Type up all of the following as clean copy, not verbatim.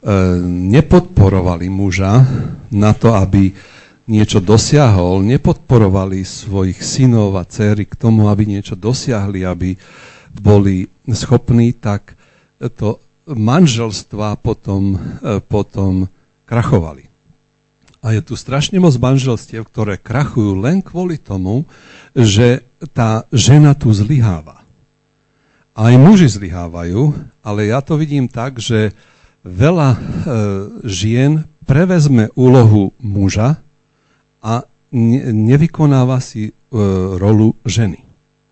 nepodporovali muža na to, aby niečo dosiahol, nepodporovali svojich synov a dcéry k tomu, aby niečo dosiahli, aby boli schopní, tak to manželstva potom krachovali. A je tu strašne moc manželstiev, ktoré krachujú len kvôli tomu, že tá žena tu zlyháva. Aj muži zlyhávajú, ale ja to vidím tak, že veľa žien prevezme úlohu muža a nevykonáva si rolu ženy.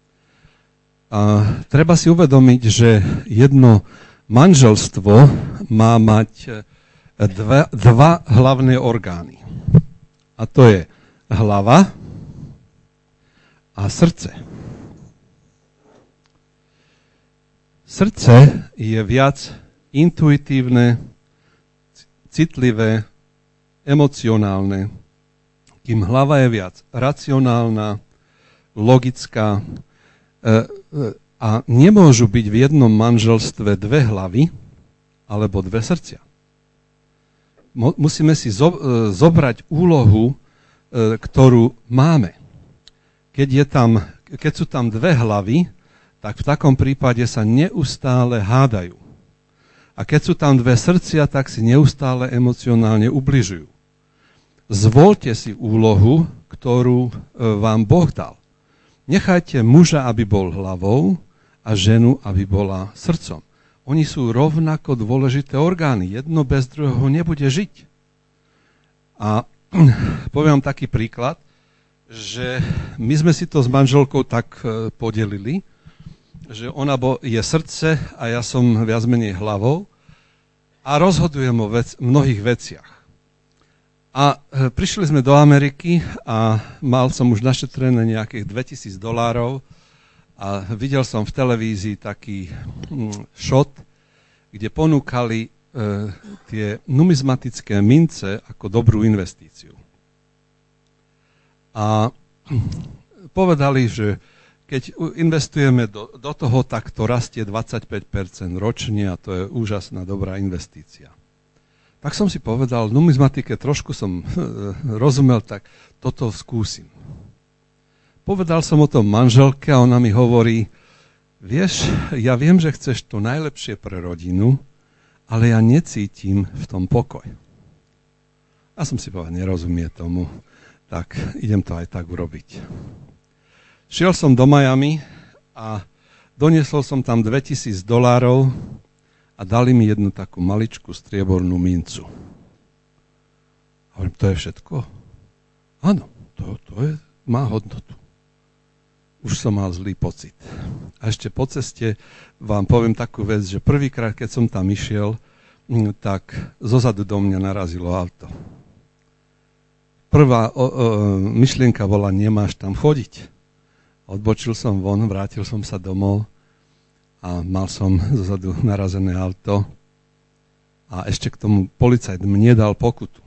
A treba si uvedomiť, že jedno manželstvo má mať dva hlavné orgány. A to je hlava a srdce. Srdce je viac intuitívne, citlivé, emocionálne, kým hlava je viac racionálna, logická a nemôžu byť v jednom manželstve dve hlavy alebo dve srdcia. Musíme si zobrať úlohu, ktorú máme. Keď sú tam dve hlavy, tak v takom prípade sa neustále hádajú. A keď sú tam dve srdcia, tak si neustále emocionálne ubližujú. Zvoľte si úlohu, ktorú vám Boh dal. Nechajte muža, aby bol hlavou a ženu, aby bola srdcom. Oni sú rovnako dôležité orgány. Jedno bez druhého nebude žiť. A poviem taký príklad, že my sme si to s manželkou tak podelili, že ona je srdce a ja som viac menej hlavou a rozhodujem o mnohých veciach. A prišli sme do Ameriky a mal som už našetrené nejakých $2000 a videl som v televízii taký shot, kde ponúkali tie numizmatické mince ako dobrú investíciu. A povedali, že keď investujeme do toho, tak to rastie 25% ročne a to je úžasná dobrá investícia. Tak som si povedal, v numizmatike trošku som rozumel, tak toto skúsim. Povedal som o tom manželke a ona mi hovorí, vieš, ja viem, že chceš to najlepšie pre rodinu, ale ja necítim v tom pokoj. Ja som si povedal, nerozumie tomu, tak idem to aj tak urobiť. Šiel som do Miami a doniesol som tam $2000 a dali mi jednu takú maličkú striebornú mincu. Hovorím, to je všetko? Áno, to má hodnotu. Už som mal zlý pocit. A ešte po ceste vám poviem takú vec, že prvýkrát, keď som tam išiel, tak zozadu do mňa narazilo auto. Prvá myšlienka bola, nemáš tam chodiť. Odbočil som von, vrátil som sa domov a mal som zozadu narazené auto a ešte k tomu policajt mne dal pokutu.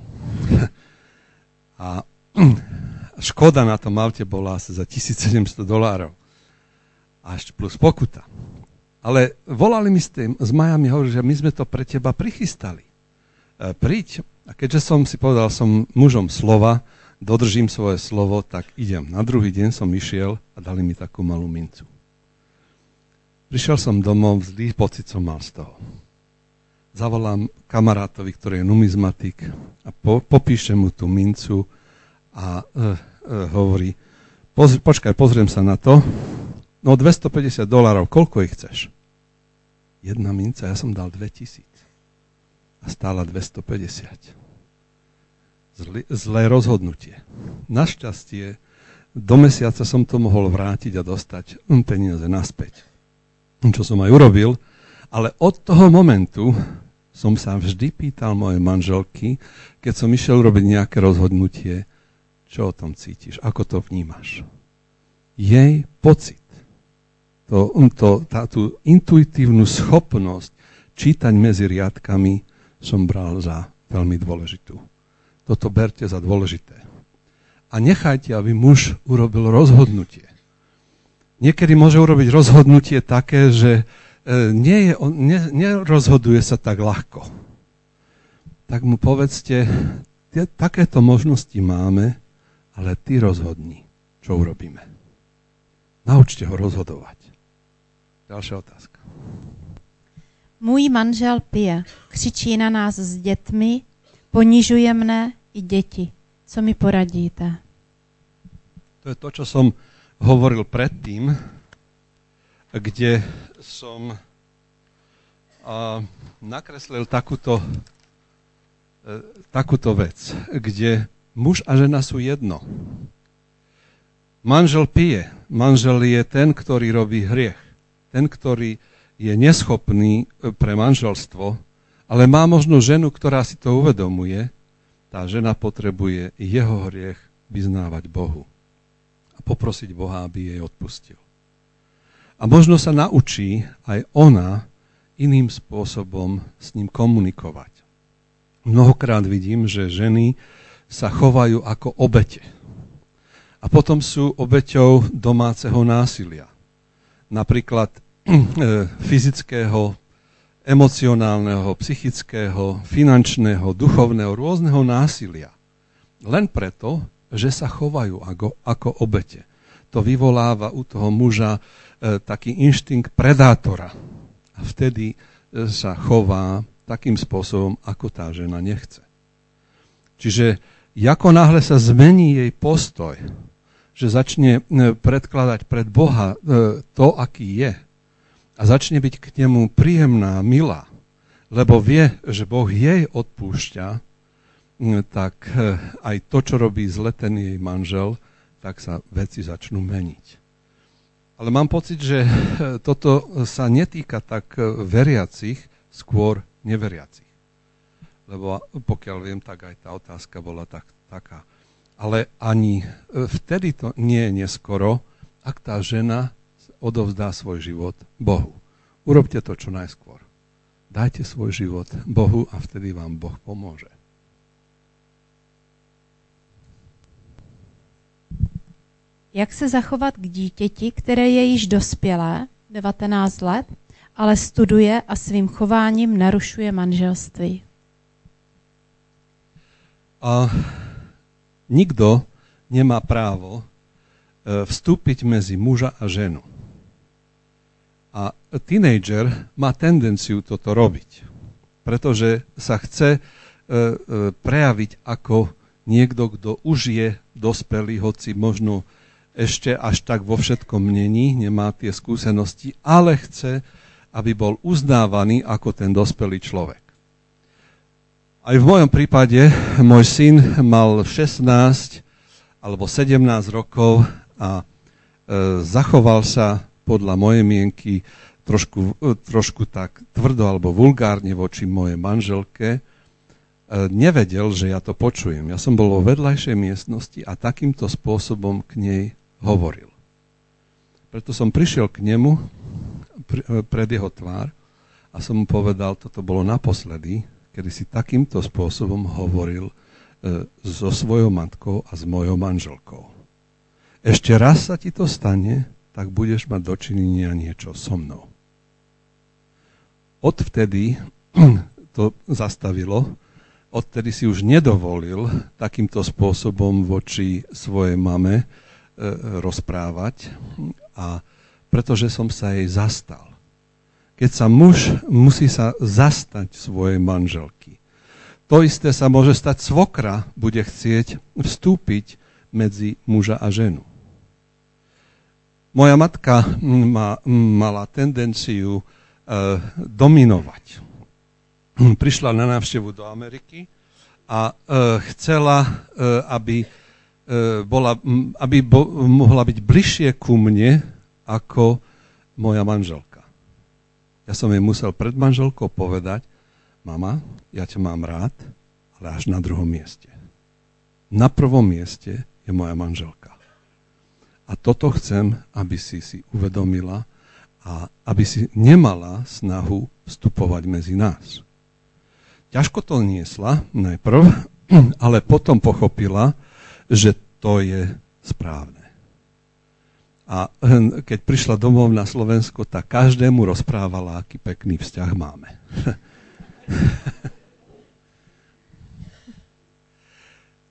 A škoda na tom aute bola asi za $1700 a ešte plus pokuta. Ale volali mi z Miami, hovorili, že my sme to pre teba prichystali. Príď. A keďže som si povedal, som mužom slova, dodržím svoje slovo, tak idem. Na druhý deň som išiel a dali mi takú malú mincu. Prišiel som domov, zlý pocit som mal z toho. Zavolám kamarátovi, ktorý je numizmatik a popíšem mu tú mincu a hovorí, počkaj, pozriem sa na to. No $250, koľko ich chceš? Jedna minca, ja som dal 2000 a stála 250. Zlé rozhodnutie. Našťastie do mesiaca som to mohol vrátiť a dostať peniaze naspäť. Čo som aj urobil, ale od toho momentu som sa vždy pýtal mojej manželky, keď som išiel robiť nejaké rozhodnutie, čo o tom cítiš, ako to vnímaš. Jej pocit, tú intuitívnu schopnosť čítať medzi riadkami som bral za veľmi dôležitú. Toto berte za dôležité. A nechajte, aby muž urobil rozhodnutie. Niekedy môže urobiť rozhodnutie také, že nerozhoduje sa tak ľahko. tak mu povedzte, takéto možnosti máme, ale ty rozhodni, čo urobíme. Naučte ho rozhodovať. Ďalšia otázka. Můj manžel pije, křičí na nás s dětmi, ponižuje mne i děti. Co mi poradíte? To je to, čo som hovoril predtým, kde som nakreslil takúto vec, kde muž a žena sú jedno. Manžel pije. Manžel je ten, ktorý robí hriech. Ten, ktorý je neschopný pre manželstvo, ale má možno ženu, ktorá si to uvedomuje. Tá žena potrebuje jeho hriech vyznávať Bohu a poprosiť Boha, aby jej odpustil. A možno sa naučí aj ona iným spôsobom s ním komunikovať. Mnohokrát vidím, že ženy sa chovajú ako obete. A potom sú obeťou domáceho násilia. Napríklad fyzického, emocionálneho, psychického, finančného, duchovného, rôzneho násilia. Len preto, že sa chovajú ako obete. To vyvoláva u toho muža taký inštinkt predátora. A vtedy sa chová takým spôsobom, ako tá žena nechce. Čiže ako náhle sa zmení jej postoj, že začne predkladať pred Boha to, aký je, a začne byť k nemu príjemná, milá, lebo vie, že Boh jej odpúšťa, tak aj to, čo robí zle ten jej manžel, tak sa veci začnú meniť. Ale mám pocit, že toto sa netýka tak veriacich, skôr neveriacich. Lebo pokiaľ viem, tak aj tá otázka bola taká. Ale ani vtedy to nie je neskoro, ak tá žena odovzdá svoj život Bohu. Urobte to čo najskôr. Dajte svoj život Bohu a vtedy vám Boh pomôže. Jak se zachovat k dítěti, které je již dospělé, 19 let, ale studuje a svým chováním narušuje manželství? A nikto nemá právo vstúpiť medzi muža a ženu. A tínedžer má tendenciu toto robiť, pretože sa chce prejaviť ako niekto, kto už je dospelý, hoci možno ešte až tak vo všetkom není, nemá tie skúsenosti, ale chce, aby bol uznávaný ako ten dospelý človek. Aj v mojom prípade môj syn mal 16 alebo 17 rokov a zachoval sa podľa mojej mienky trošku tak tvrdo alebo vulgárne voči mojej manželke. Nevedel, že ja to počujem. Ja som bol vo vedľajšej miestnosti a takýmto spôsobom k nej hovoril. Preto som prišiel k nemu pred jeho tvár a som mu povedal, toto bolo naposledy, kedy si takýmto spôsobom hovoril so svojou matkou a s mojou manželkou. Ešte raz sa ti to stane, tak budeš mať dočinenia niečo so mnou. Odvtedy to zastavilo, odtedy si už nedovolil takýmto spôsobom voči svojej mame rozprávať, a pretože som sa jej zastal. Keď sa muž musí sa zastať svojej manželky. To isté sa môže stať, svokra bude chcieť vstúpiť medzi muža a ženu. Moja matka mala tendenciu dominovať. Prišla na návštevu do Ameriky a chcela, aby mohla byť bližšie ku mne ako moja manželka. Ja som jej musel pred manželkou povedať, mama, ja ťa mám rád, ale až na druhom mieste. Na prvom mieste je moja manželka. A toto chcem, aby si uvedomila a aby si nemala snahu vstupovať medzi nás. Ťažko to niesla najprv, ale potom pochopila, že to je správne. A keď prišla domov na Slovensko, tak každému rozprávala, aký pekný vzťah máme.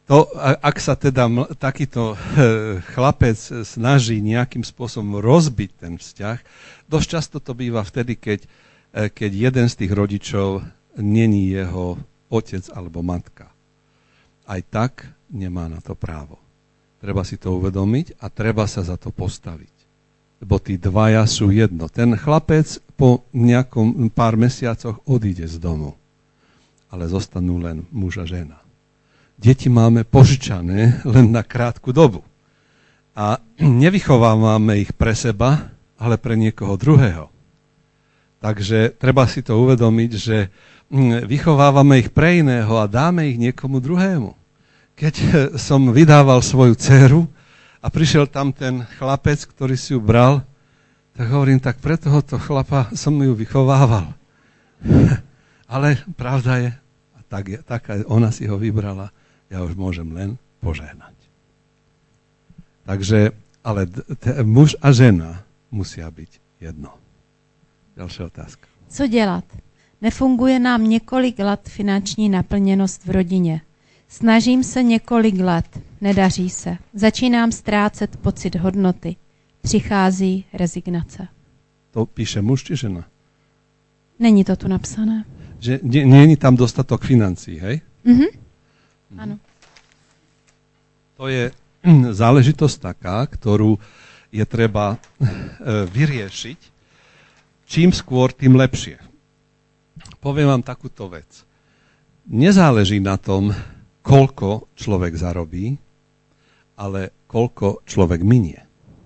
ak sa teda takýto chlapec snaží nejakým spôsobom rozbiť ten vzťah, dosť často to býva vtedy, keď jeden z tých rodičov není jeho otec alebo matka. Aj tak nemá na to právo. Treba si to uvedomiť a treba sa za to postaviť. Lebo tí dvaja sú jedno. Ten chlapec po nejakom pár mesiacoch odíde z domu. Ale zostanú len muž a žena. Deti máme požičané len na krátku dobu. A nevychovávame ich pre seba, ale pre niekoho druhého. Takže treba si to uvedomiť, že vychovávame ich pre iného a dáme ich niekomu druhému. Keď som vydával svoju dceru a prišiel tam ten chlapec, ktorý si ju bral, tak hovorím, tak pre tohoto chlapa som ju vychovával. Ale pravda je, tak ona si ho vybrala, ja už môžem len požehnať. Takže, ale muž a žena musia byť jedno. Ďalšia otázka. Co dělat? Nefunguje nám několik let finanční naplněnost v rodině. Snažím se několik let, nedaří se. Začínám ztrácet pocit hodnoty. Přichází rezignace. To píše muž či žena? Není to tu napsané. Že nie je tam dostatok financí, hej? Áno. To je záležitosť taká, ktorú je treba vyriešiť. Čím skôr, tým lepšie. Poviem vám takúto vec. Nezáleží na tom, koľko človek zarobí, ale koľko človek minie.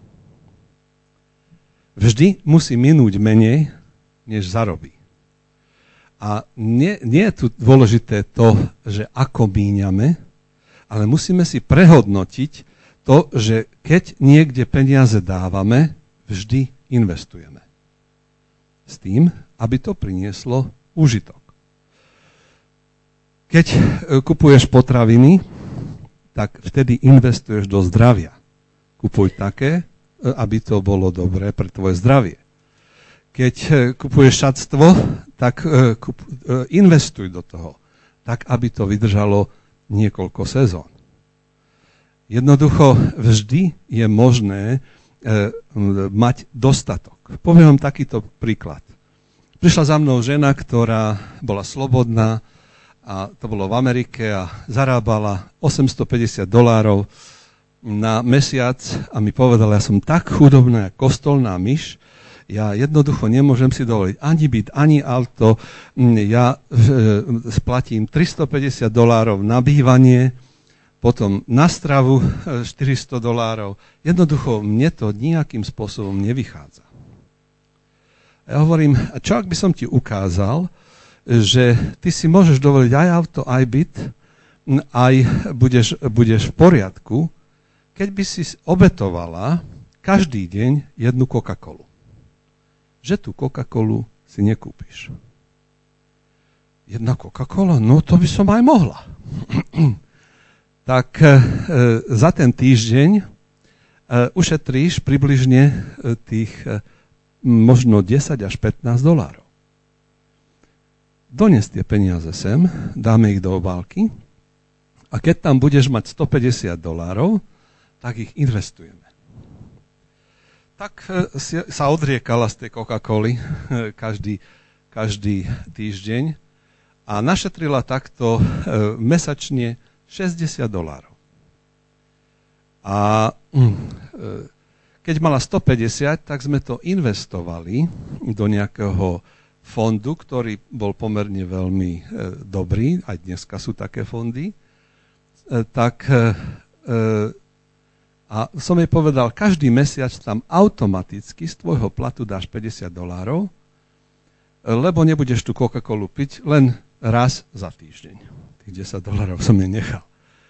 Vždy musí minúť menej, než zarobí. A nie je tu dôležité to, že ako míňame, ale musíme si prehodnotiť to, že keď niekde peniaze dávame, vždy investujeme. S tým, aby to prinieslo úžitok. Keď kupuješ potraviny, tak vtedy investuješ do zdravia. Kupuj také, aby to bolo dobré pre tvoje zdravie. Keď kupuješ šatstvo, tak investuj do toho, tak aby to vydržalo niekoľko sezón. Jednoducho vždy je možné mať dostatok. Poviem vám takýto príklad. Prišla za mnou žena, ktorá bola slobodná, a to bolo v Amerike a zarábala $850 na mesiac a mi povedala, ja som tak chudobná, kostolná myš, ja jednoducho nemôžem si dovoliť ani byt, ani auto, ja splatím $350 na bývanie, potom na stravu $400. Jednoducho mne to nejakým spôsobom nevychádza. Ja hovorím, čo ak by som ti ukázal, že ty si môžeš dovoliť aj auto, aj byt, aj budeš v poriadku, keď by si obetovala každý deň jednu Coca-Colu. Že tú Coca-Colu si nekúpiš. Jedna Coca-Cola? No to by som aj mohla. Tak za ten týždeň ušetríš približne tých možno $10 až $15. Dones tie peniaze sem, dáme ich do obálky a keď tam budeš mať $150, tak ich investujeme. Tak sa odriekala z tej Coca-Coly každý týždeň a našetrila takto mesačne $60. A keď mala 150, tak sme to investovali do nejakého fondu, ktorý bol pomerne veľmi dobrý, aj dneska sú také fondy, a som jej povedal, každý mesiac tam automaticky z tvojho platu dáš $50, lebo nebudeš tú Coca-Colu piť len raz za týždeň. Tých $10 som jej nechal.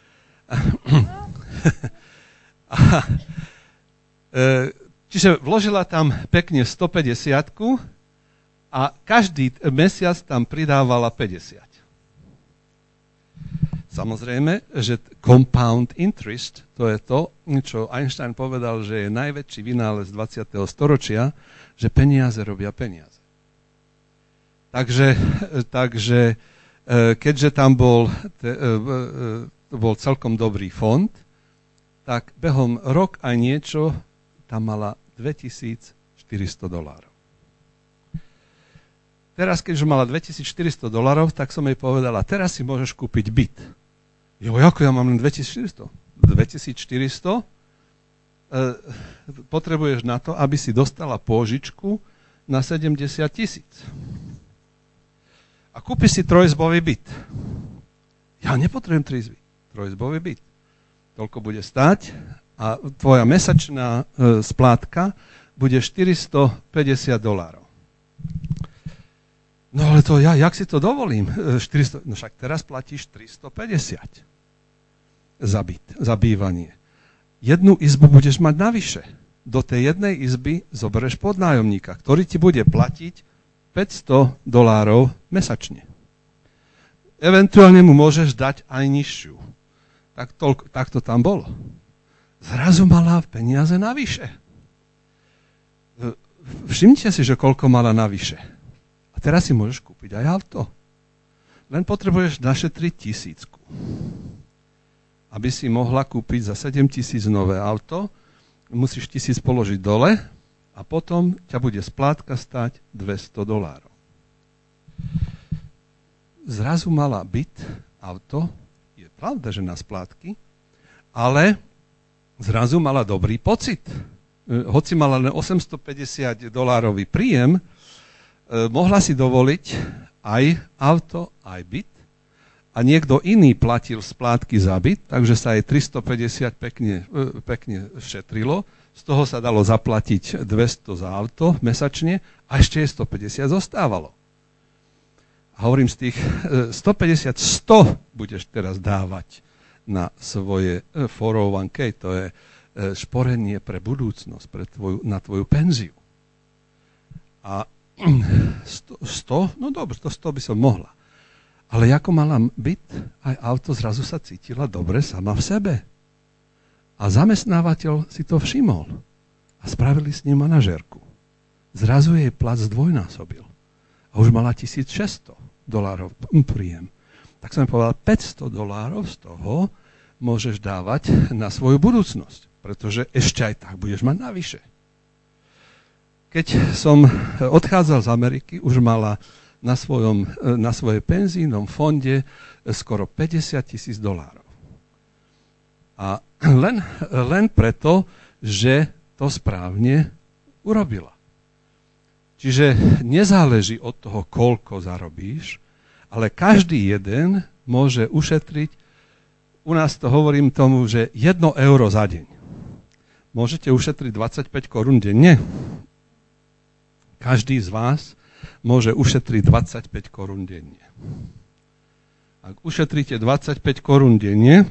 Čiže vložila tam pekne 150 a každý mesiac tam pridávala 50. Samozrejme, že compound interest, to je to, čo Einstein povedal, že je najväčší vynález 20. storočia, že peniaze robia peniaze. Takže keďže tam bol to bol celkom dobrý fond, tak behom rok aj niečo tam mala $2400. Teraz, keď už mala $2400, tak som jej povedala, teraz si môžeš kúpiť byt. Jo, ako ja mám len 2400? 2400 potrebuješ na to, aby si dostala pôžičku na 70 000. A kúpi si trojizbový byt. Ja nepotrebujem trojizbový byt. Toľko bude stáť a tvoja mesačná splátka bude $450. No ale to ja, jak si to dovolím? 400, no však teraz platíš 350 za bývanie. Jednu izbu budeš mať navyše. Do tej jednej izby zoberieš podnájomníka, ktorý ti bude platiť $500 mesačne. Eventuálne mu môžeš dať aj nižšiu. Tak to tam bolo. Zrazu mala peniaze navyše. Všimnite si, že koľko mala navyše. A teraz si môžeš kúpiť aj auto. Len potrebuješ našetriť 1000. Aby si mohla kúpiť za 7 000 nové auto, musíš 1000 položiť dole a potom ťa bude splátka stať $200. Zrazu mala byt, auto, je pravda, že na splátky, ale zrazu mala dobrý pocit. Hoci mala len $850 príjem, mohla si dovoliť aj auto, aj byt a niekto iný platil splátky za byt, takže sa jej 350 pekne šetrilo. Z toho sa dalo zaplatiť 200 za auto mesačne a ešte 150 zostávalo. A hovorím, z tých 150, 100 budeš teraz dávať na svoje 401k, to je šporenie pre budúcnosť, na tvoju penziu. A 100, no dobre, to 100 by som mohla. Ale ako mala byt, aj auto, zrazu sa cítila dobre sama v sebe. A zamestnávateľ si to všimol. A spravili s ním manažérku. Zrazu jej plat zdvojnásobil. A už mala $1600 príjem. Tak som jej povedal, $500 z toho môžeš dávať na svoju budúcnosť. Pretože ešte aj tak budeš mať navyše. Keď som odchádzal z Ameriky, už mala na svojej penzijnom fonde skoro $50,000. A len preto, že to správne urobila. Čiže nezáleží od toho, koľko zarobíš, ale každý jeden môže ušetriť, u nás to hovorím tomu, že €1 za deň. Môžete ušetriť 25 korún denne. Každý z vás môže ušetriť 25 korún denne. Ak ušetríte 25 korún denne,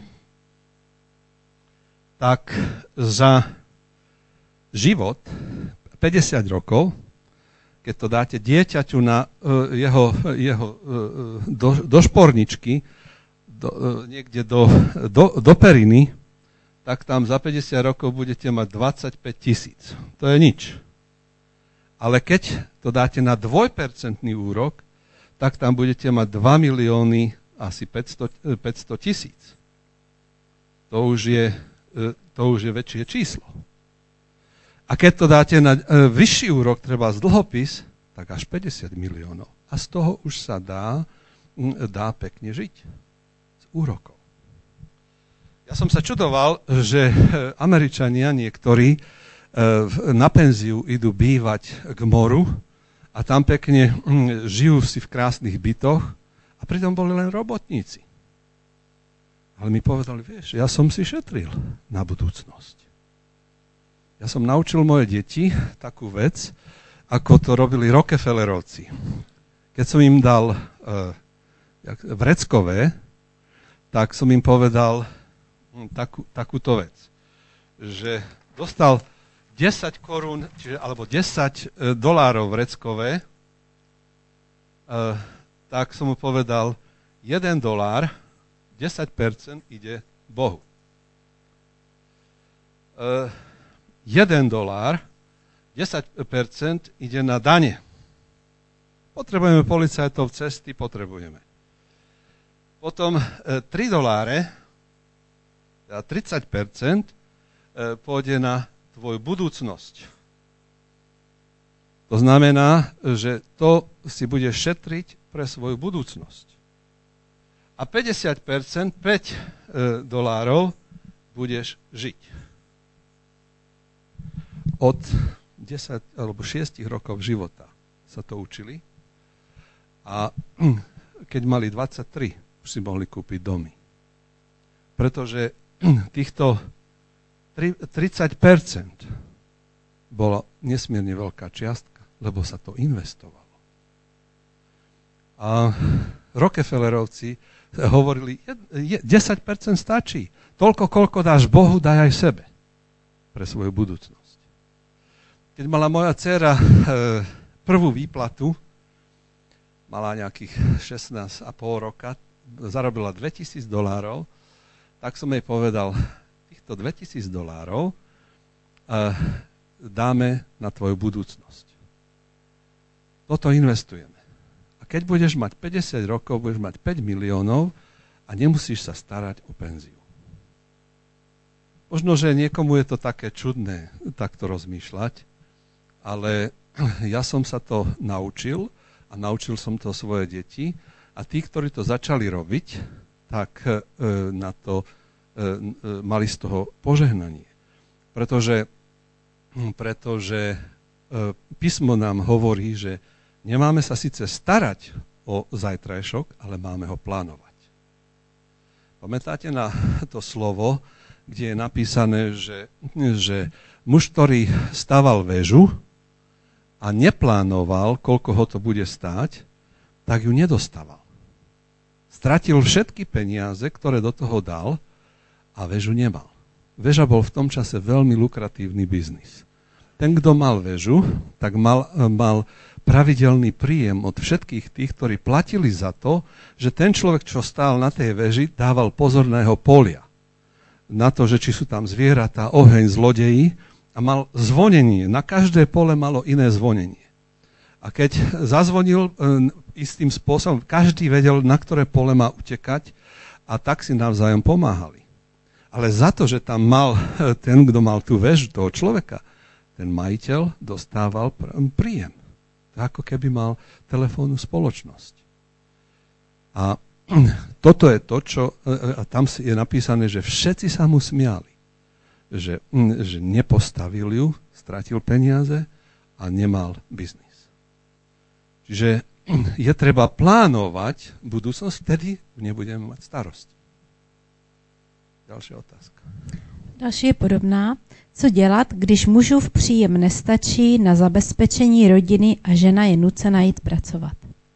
tak za život 50 rokov, keď to dáte dieťaťu na jeho do šporničky, niekde do periny, tak tam za 50 rokov budete mať 25 000. To je nič. Ale keď to dáte na 2% úrok, tak tam budete mať 2 asi 500 000. To už je väčšie číslo. A keď to dáte na vyšší úrok, treba z dlhopis, tak až 50 miliónov. A z toho už sa dá pekne žiť. Z úrokov. Ja som sa čudoval, že Američania niektorí na penziu idú bývať k moru a tam pekne žijú si v krásnych bytoch a pritom boli len robotníci. Ale mi povedali, vieš, ja som si šetril na budúcnosť. Ja som naučil moje deti takú vec, ako to robili Rockefellerovci. Keď som im dal vreckové, tak som im povedal takúto vec, že dostal 10 korún, alebo $10 vreckové, tak som mu povedal, $1, 10% ide Bohu. $1, 10% ide na dane. Potrebujeme policajtov, cesty, potrebujeme. Potom $3 A 30% pôjde na tvoju budúcnosť. To znamená, že to si budeš šetriť pre svoju budúcnosť. A 50%, $5 budeš žiť. Od 10 alebo 6 rokov života sa to učili. A keď mali 23, už si mohli kúpiť domy. Pretože týchto 30% bola nesmierne veľká čiastka, lebo sa to investovalo. A Rockefellerovci hovorili, 10% stačí. Toľko, koľko dáš Bohu, daj aj sebe pre svoju budúcnosť. Keď mala moja dcéra prvú výplatu, mala nejakých 16,5 roka, zarobila $2,000, tak som jej povedal, týchto $2,000 dáme na tvoju budúcnosť. Toto investujeme. A keď budeš mať 50 rokov, budeš mať 5 miliónov a nemusíš sa starať o penziu. Možno, že niekomu je to také čudné takto rozmýšľať, ale ja som sa to naučil a naučil som to svoje deti a tí, ktorí to začali robiť, tak na to mali z toho požehnanie. Pretože písmo nám hovorí, že nemáme sa síce starať o zajtrajšok, ale máme ho plánovať. Pamätáte na to slovo, kde je napísané, že muž, ktorý staval väžu a neplánoval, koľko ho to bude stáť, tak ju nedostával. Stratil všetky peniaze, ktoré do toho dal a väžu nemal. Väža bol v tom čase veľmi lukratívny biznis. Ten, kto mal väžu, tak mal pravidelný príjem od všetkých tých, ktorí platili za to, že ten človek, čo stál na tej väži, dával pozor na jeho polia. Na to, že či sú tam zvieratá, oheň, zlodeji a mal zvonenie. Na každé pole malo iné zvonenie. A keď zazvonil istým spôsobom, každý vedel, na ktoré pole má utekať a tak si navzájom pomáhali. Ale za to, že tam mal ten, kto mal tú väžu, toho človeka, ten majiteľ dostával príjem. Ako keby mal telefónnu spoločnosť. A toto je to, čo tam je napísané, že všetci sa mu smiali. Že nepostavil ju, stratil peniaze a nemal biznis. Čiže je treba plánovať budúcnosť, vtedy nebudeme mať starosti. Další otázka. Další je podobná. Co dělat, když mužův příjem nestačí na zabezpečení rodiny a žena je nucena jít pracovat?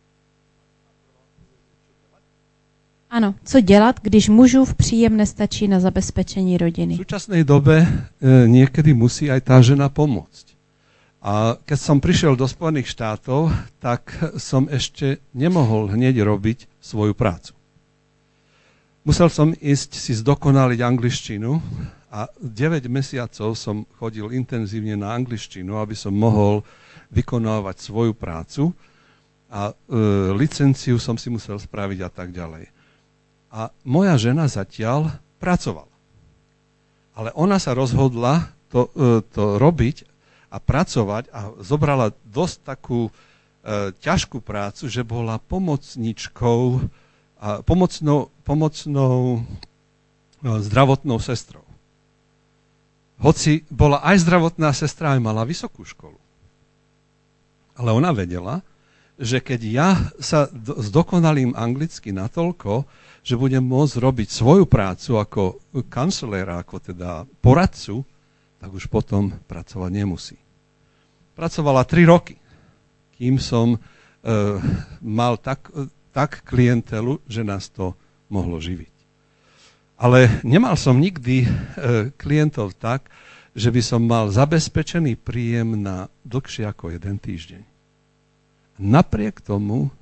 Ano, co dělat, když mužův příjem nestačí na zabezpečení rodiny? V súčasnej dobe niekedy musí aj tá žena pomôcť. A keď som prišiel do Spojených štátov, tak som ešte nemohol hneď robiť svoju prácu. Musel som ísť si zdokonaliť angličtinu a 9 mesiacov som chodil intenzívne na angličtinu, aby som mohol vykonávať svoju prácu a licenciu som si musel spraviť a tak ďalej. A moja žena zatiaľ pracovala. Ale ona sa rozhodla to robiť a pracovať a zobrala dosť takú ťažkú prácu, že bola pomocničkou a pomocnou zdravotnou sestrou. Hoci bola aj zdravotná sestra, aj mala vysokú školu. Ale ona vedela, že keď ja sa zdokonalím anglicky natoľko, že budem môcť robiť svoju prácu ako kancelára, ako teda poradcu, tak už potom pracovať nemusí. Pracovala 3 roky, kým som mal tak klientelu, že nás to mohlo živiť. Ale nemal som nikdy klientov tak, že by som mal zabezpečený príjem na dlhšie ako 1 týždeň. Napriek tomu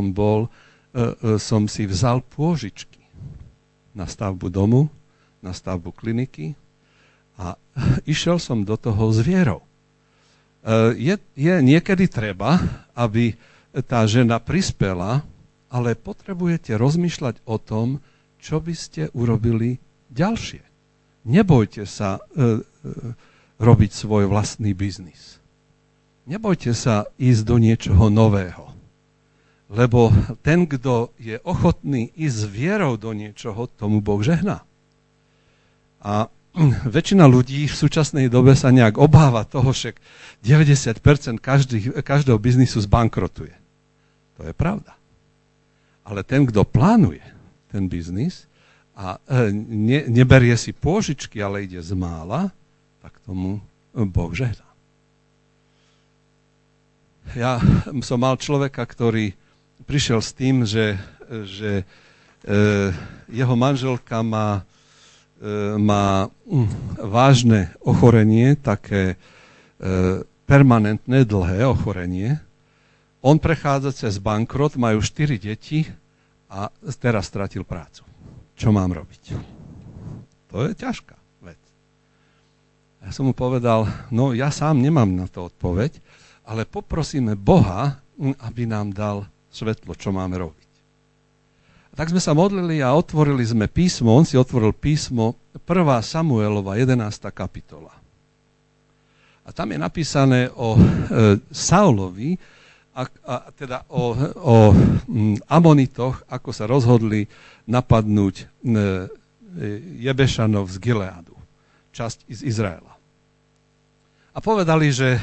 som si vzal pôžičky na stavbu domu, na stavbu kliniky a išiel som do toho s vierou. Je niekedy treba, aby tá žena prispela, ale potrebujete rozmýšľať o tom, čo by ste urobili ďalšie. nebojte sa robiť svoj vlastný biznis. Nebojte sa ísť do niečoho nového. Lebo ten, kto je ochotný ísť s vierou do niečoho, tomu Boh žehná. A väčšina ľudí v súčasnej dobe sa nejak obáva toho, že 90% každého biznisu zbankrotuje. To je pravda. Ale ten, kto plánuje ten biznis a neberie si pôžičky, ale ide z mála, tak tomu Boh žehná. Ja som mal človeka, ktorý prišiel s tým, že jeho manželka má vážne ochorenie, také permanentné, dlhé ochorenie. On prechádza cez bankrot, majú 4 deti a teraz stratil prácu. Čo mám robiť? To je ťažká vec. Ja som mu povedal, no ja sám nemám na to odpoveď, ale poprosíme Boha, aby nám dal svetlo, čo máme robiť. A tak sme sa modlili a otvorili sme písmo, on si otvoril písmo 1. Samuelova 11. kapitola. A tam je napísané o Saulovi, teda o Amonitoch, ako sa rozhodli napadnúť Jebešanov z Gileadu, časť z Izraela. A povedali, že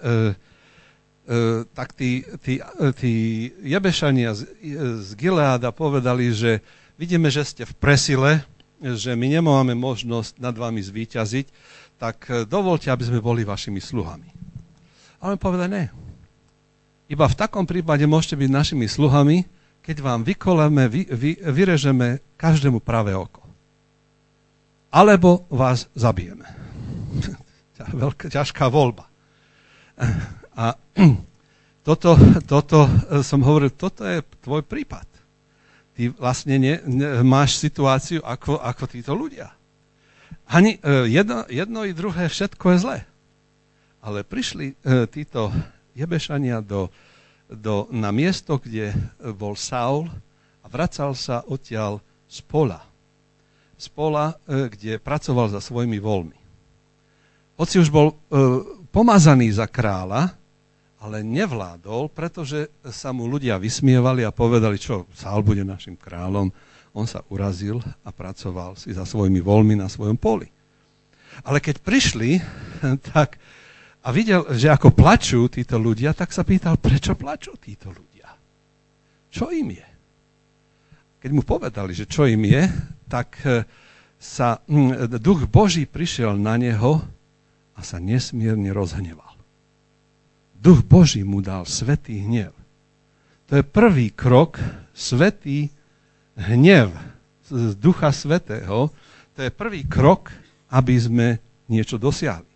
tak tí Jebešania z Gileáda povedali, že vidíme, že ste v presile, že my nemáme možnosť nad vami zvíťaziť, tak dovolte, aby sme boli vašimi sluhami. Ale povedali, ne. Iba v takom prípade môžete byť našimi sluhami, keď vám vykoleme, vyrežeme každému pravé oko. Alebo vás zabijeme. Veľká, ťažká voľba. A toto som hovoril, toto je tvoj prípad. Ty vlastne máš situáciu ako títo ľudia. Ani jedno i druhé, všetko je zlé. Ale prišli títo Jebešania na miesto, kde bol Saul a vracal sa odtiaľ z pola. Z pola, kde pracoval za svojimi voľmi. Hoci už bol pomazaný za kráľa, ale nevládol, pretože sa mu ľudia vysmievali a povedali, čo, Saul bude našim kráľom. On sa urazil a pracoval si za svojimi voľmi na svojom poli. Ale keď prišli, tak a videl, že ako plačú títo ľudia, tak sa pýtal, prečo plačú títo ľudia? Čo im je? Keď mu povedali, že čo im je, tak sa Duch Boží prišiel na neho a sa nesmierne rozhneval. Duch Boží mu dal svätý hnev. To je prvý krok, svätý hnev z Ducha Svätého. To je prvý krok, aby sme niečo dosiahli.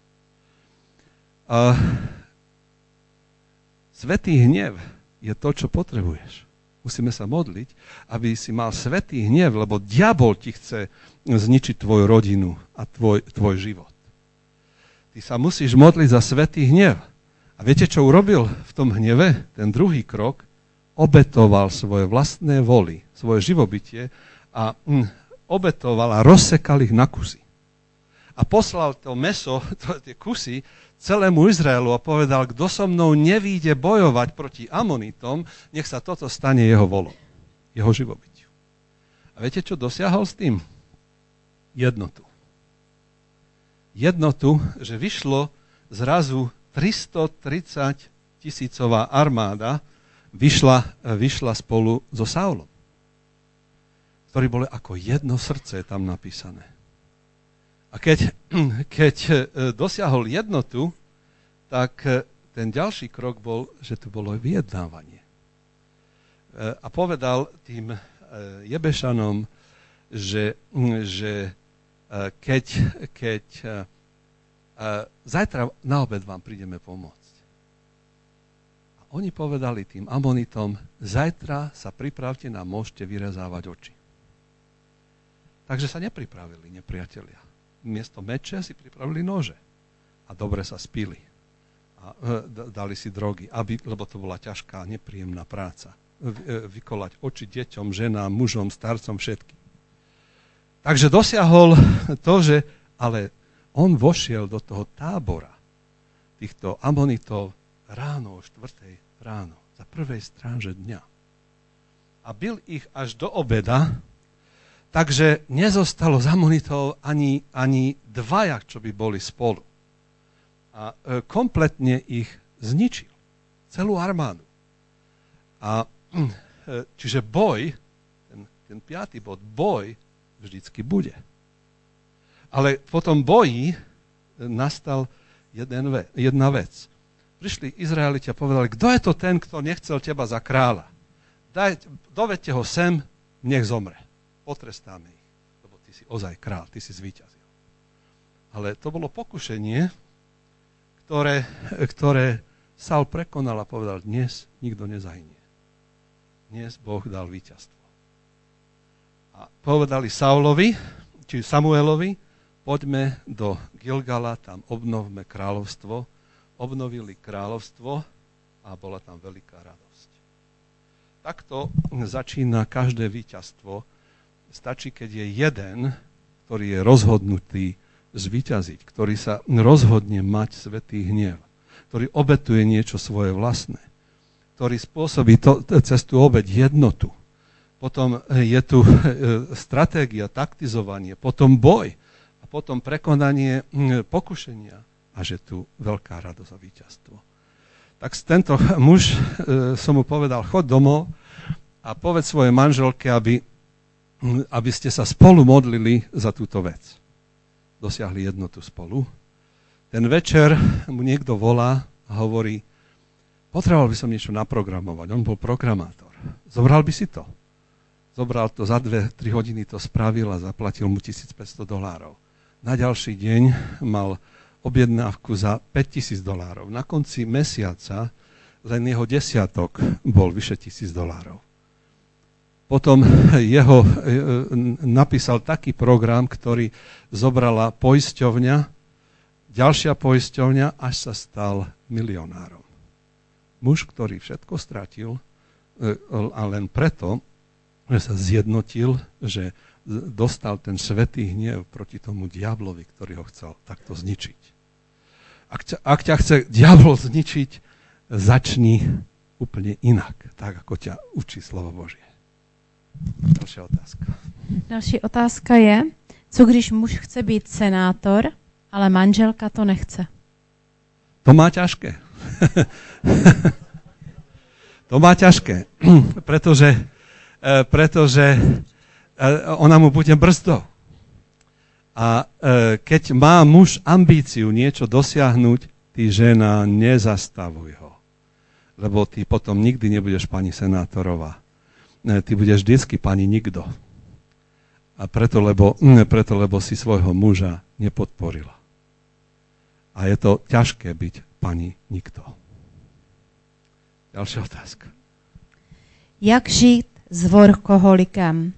Svätý hnev je to, čo potrebuješ. Musíme sa modliť, aby si mal svätý hnev, lebo diabol ti chce zničiť tvoju rodinu a tvoj život. Ty sa musíš modliť za svätý hnev. A viete, čo urobil v tom hneve? Ten druhý krok, obetoval svoje vlastné voly, svoje živobytie a obetoval a rozsekal ich na kusy. A poslal to mäso, tie kusy, celému Izraelu a povedal, kto so mnou nevíde bojovať proti Amonitom, nech sa toto stane jeho volom, jeho živobytiu. A viete, čo dosiahol s tým? Jednotu. Jednotu, že vyšlo zrazu 330 000 armáda, vyšla spolu so Saulom, ktorí boli ako jedno srdce, je tam napísané. A keď dosiahol jednotu, tak ten ďalší krok bol, že tu bolo vyjednávanie. A povedal tým Jebešanom, že keď zajtra na obed vám prídeme pomôcť. A oni povedali tým Amonitom, zajtra sa pripravte, nám môžete vyrezávať oči. Takže sa nepripravili nepriatelia. Miesto meče si pripravili nože. A dobre sa spili. A dali si drogy, lebo to bola ťažká, nepríjemná práca. Vykolať oči deťom, ženám, mužom, starcom, všetkým. Takže dosiahol to, že Ale on vošiel do toho tábora týchto Amonitov ráno, o 4:00 ráno, za prvej stráže dňa. A bil ich až do obeda, takže nezostalo z Amonitov ani dvaja, čo by boli spolu. A kompletne ich zničil. Celú armádu. A čiže boj, ten 5. bod, boj vždycky bude. Ale po tom boji nastal jedna vec. Prišli Izraeliti a povedali, kto je to ten, kto nechcel teba za kráľa? Dovedte ho sem, nech zomre. Potrestáme ich, lebo ty si ozaj kráľ, ty si zvíťazil. Ale to bolo pokušenie, ktoré Saul prekonal a povedal, dnes nikto nezahynie. Dnes Boh dal víťazstvo. A povedali Samuelovi, poďme do Gilgala, tam obnovme kráľovstvo. Obnovili kráľovstvo a bola tam veľká radosť. Takto začína každé víťazstvo. Stačí, keď je jeden, ktorý je rozhodnutý zvíťaziť, ktorý sa rozhodne mať svätý hnev, ktorý obetuje niečo svoje vlastné, ktorý spôsobí cez tú obeť jednotu. Potom je tu stratégia, taktizovanie, potom boj a potom prekonanie pokušenia a že tu veľká radosť a víťazstvo. Tak tento muž som mu povedal, choď domov a povedz svojej manželke, aby ste sa spolu modlili za túto vec. Dosiahli jednotu spolu. Ten večer mu niekto volá a hovorí, potreboval by som niečo naprogramovať. On bol programátor. Zobral by si to? Zobral to, za 2-3 hodiny to spravil a zaplatil mu $1,500. Na ďalší deň mal objednávku za $5,000. Na konci mesiaca len jeho desiatok bol vyše $1,000. Potom napísal taký program, ktorý zobrala poisťovňa, ďalšia poisťovňa, až sa stal milionárom. Muž, ktorý všetko stratil, a len preto, že sa zjednotil, že dostal ten svätý hnev proti tomu diablovi, ktorý ho chcel takto zničiť. Ak ťa chce diabol zničiť, začni úplne inak, tak ako ťa učí slovo Božie. Další otázka. Další otázka je, co když muž chce být senátor, ale manželka to nechce? To má ťažké. To má ťažké, pretože ona mu bude brzdou. A keď má muž ambíciu niečo dosiahnuť, ty žena, nezastavuj ho. Lebo ty potom nikdy nebudeš pani senátorová. Ty budeš vždycky pani nikto. A preto, lebo si svojho muža nepodporila. A je to ťažké byť pani nikto. Ďalšia otázka. Jak žít s workoholikem?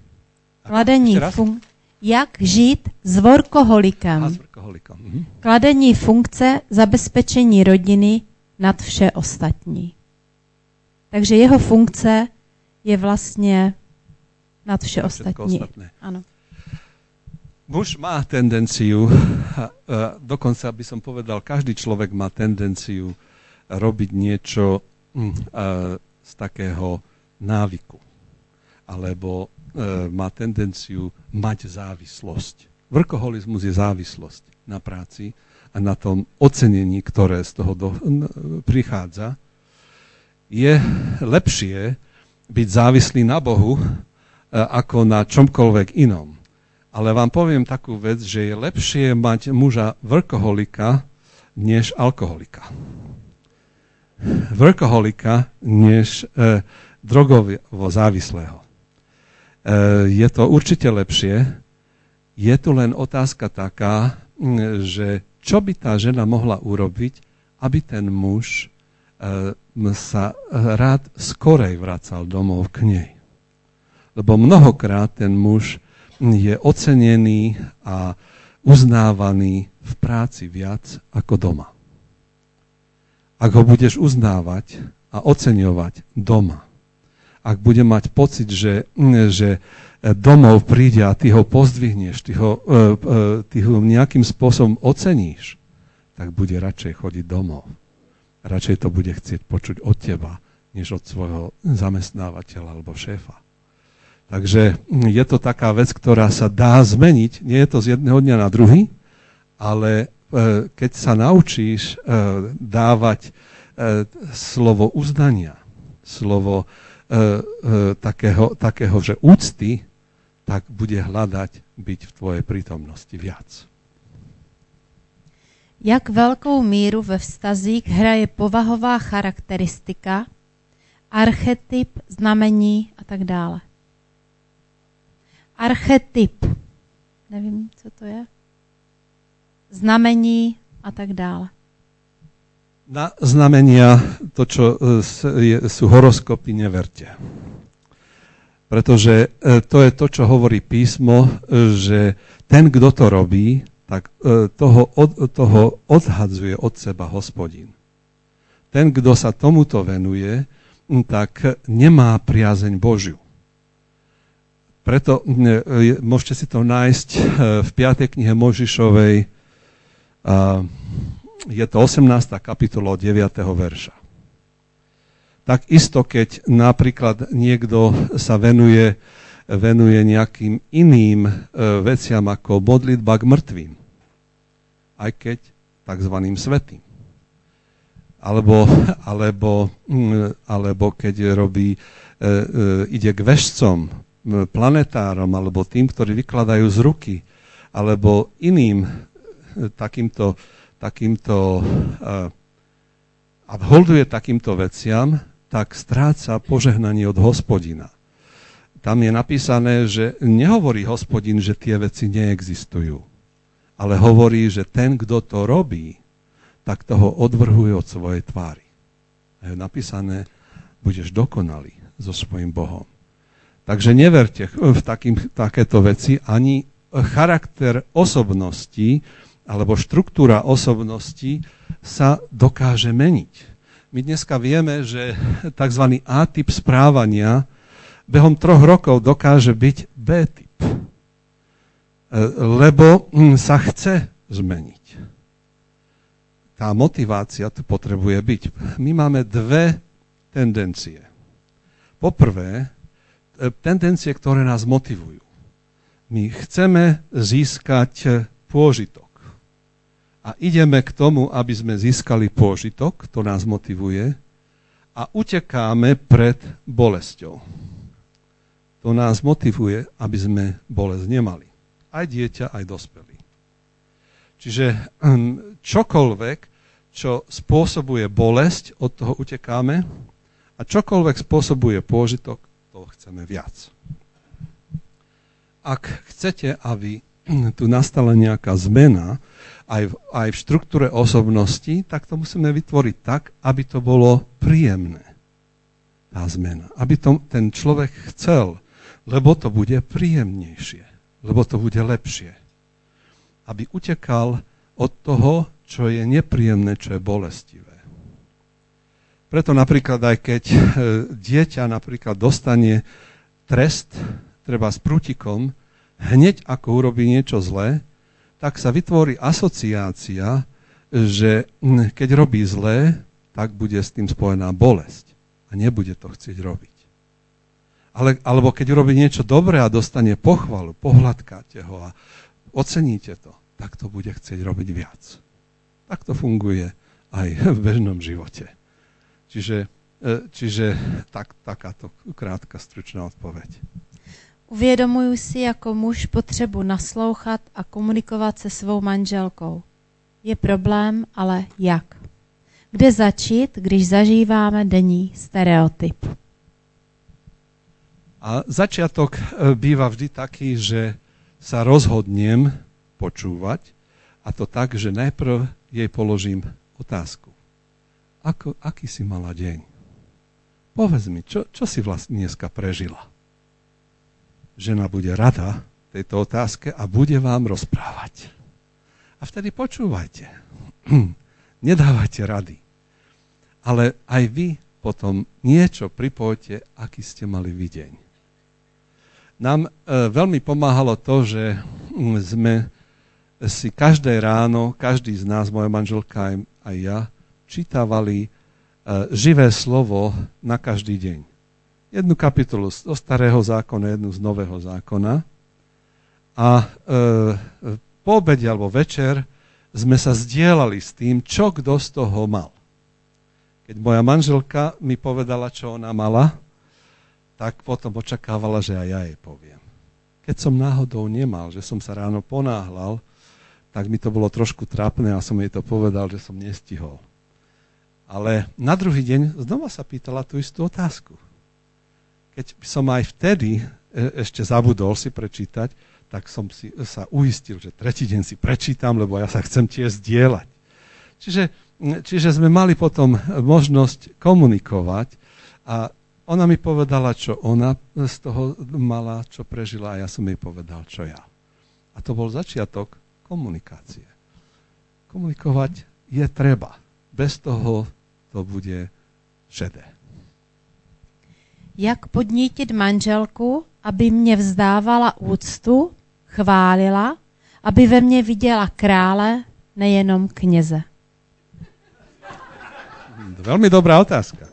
Jak žít s workoholikem? Kladení funkce, zabezpečení rodiny nad vše ostatní. Takže jeho funkce je vlastne nad vše ostatní. Áno. Muž má tendenciu, dokonca by som povedal, každý človek má tendenciu robiť niečo z takého návyku. Alebo má tendenciu mať závislosť. Workoholizmus je závislosť na práci a na tom ocenení, ktoré z toho prichádza. Je lepšie byť závislý na Bohu ako na čomkoľvek inom. Ale vám poviem takú vec, že je lepšie mať muža workoholika než alkoholika. Workoholika než drogovo závislého. Je to určite lepšie. Je tu len otázka taká, že čo by tá žena mohla urobiť, aby ten muž sa rád skorej vracal domov k nej. Lebo mnohokrát ten muž je ocenený a uznávaný v práci viac ako doma. Ak ho budeš uznávať a oceňovať doma, ak bude mať pocit, že domov príde a ty ho pozdvihneš, ty ho nejakým spôsobom oceníš, tak bude radšej chodiť domov. Radšej to bude chcieť počuť od teba, než od svojho zamestnávateľa alebo šéfa. Takže je to taká vec, ktorá sa dá zmeniť. Nie je to z jedného dňa na druhý, ale keď sa naučíš dávať slovo uznania, slovo takého, že úcty, tak bude hľadať byť v tvojej prítomnosti viac. Jak velkou míru ve vztazích hraje povahová charakteristika, archetyp, znamení a tak dále? Archetyp, nevím, co to je, znamení a tak dále. Na znamenia, to, čo sú horoskopy, neverte. Pretože to je to, čo hovorí písmo, že ten, kto to robí, tak toho odhadzuje od seba Hospodin. Ten, kto sa tomuto venuje, tak nemá priazeň Božiu. Preto môžete si to nájsť v 5. knihe Mojžišovej, je to 18. kapitola 9. verša. Tak isto, keď napríklad niekto sa venuje nejakým iným veciam ako modlitba k mŕtvým, aj keď takzvaným svätým. Alebo keď ide k vešcom, planetárom, alebo tým, ktorí vykladajú z ruky, alebo iným takýmto a holduje takýmto veciam, tak stráca požehnanie od Hospodina. Tam je napísané, že nehovorí Hospodin, že tie veci neexistujú, ale hovorí, že ten, kto to robí, tak toho odvrhuje od svojej tvári. A je napísané, budeš dokonalý so svojím Bohom. Takže neverte v takéto veci, ani charakter osobnosti alebo štruktúra osobnosti sa dokáže meniť. My dneska vieme, že tzv. A-typ správania behom 3 rokov dokáže byť B-typ, lebo sa chce zmeniť. Tá motivácia tu potrebuje byť. My máme 2 tendencie. Poprvé, tendencie, ktoré nás motivujú. My chceme získať pôžitok. A ideme k tomu, aby sme získali pôžitok, to nás motivuje, a utekáme pred bolesťou. To nás motivuje, aby sme bolesť nemali. Aj dieťa, aj dospelí. Čiže čokoľvek, čo spôsobuje bolesť, od toho utekáme, a čokoľvek spôsobuje pôžitok, toho chceme viac. Ak chcete, aby tu nastala nejaká zmena aj v štruktúre osobnosti, tak to musíme vytvoriť tak, aby to bolo príjemné, tá zmena. Aby ten človek chcel, lebo to bude príjemnejšie, lebo to bude lepšie. Aby utekal od toho, čo je nepríjemné, čo je bolestivé. Preto napríklad aj keď dieťa napríklad dostane trest, treba s prútikom, hneď ako urobí niečo zlé, tak sa vytvorí asociácia, že keď robí zlé, tak bude s tým spojená bolesť a nebude to chcieť robiť. Alebo keď urobí niečo dobré a dostane pochvalu, pohľadkáte ho a oceníte to, tak to bude chcieť robiť viac. Tak to funguje aj v bežnom živote. Čiže takáto krátka, stručná odpoveď. Uvědomuji si jako muž potřebu naslouchat a komunikovat se svou manželkou. Je problém, ale jak? Kde začít, když zažíváme denní stereotyp? A začiatok býva vždy taký, že sa rozhodnem počúvať, a to tak, že najprv jej položím otázku. Aký si mala deň? Povedz mi, čo si vlastne dneska prežila? Žena bude rada tejto otázke a bude vám rozprávať. A vtedy počúvajte. Nedávajte rady. Ale aj vy potom niečo pripojte, aký ste mali vy deň. Nám veľmi pomáhalo to, že sme si každé ráno, každý z nás, moja manželka aj ja, čítavali živé slovo na každý deň. Jednu kapitolu zo Starého zákona, jednu z Nového zákona. A po obede alebo večer sme sa zdieľali s tým, čo kto z toho mal. Keď moja manželka mi povedala, čo ona mala, tak potom očakávala, že aj ja jej poviem. Keď som náhodou nemal, že som sa ráno ponáhľal, tak mi to bolo trošku trápne a som jej to povedal, že som nestihol. Ale na druhý deň znova sa pýtala tú istú otázku. Keď som aj vtedy ešte zabudol si prečítať, tak som si sa uistil, že tretí deň si prečítam, lebo ja sa chcem tiež zdieľať. Čiže sme mali potom možnosť komunikovať a ona mi povedala, čo ona z toho mala, čo prežila a ja som jej povedal, čo ja. A to bol začiatok komunikácie. Komunikovať je treba. Bez toho to bude šedé. Jak podnítit manželku, aby mě vzdávala úctu, chválila, aby ve mně viděla krále, nejenom kněze? Veľmi dobrá otázka.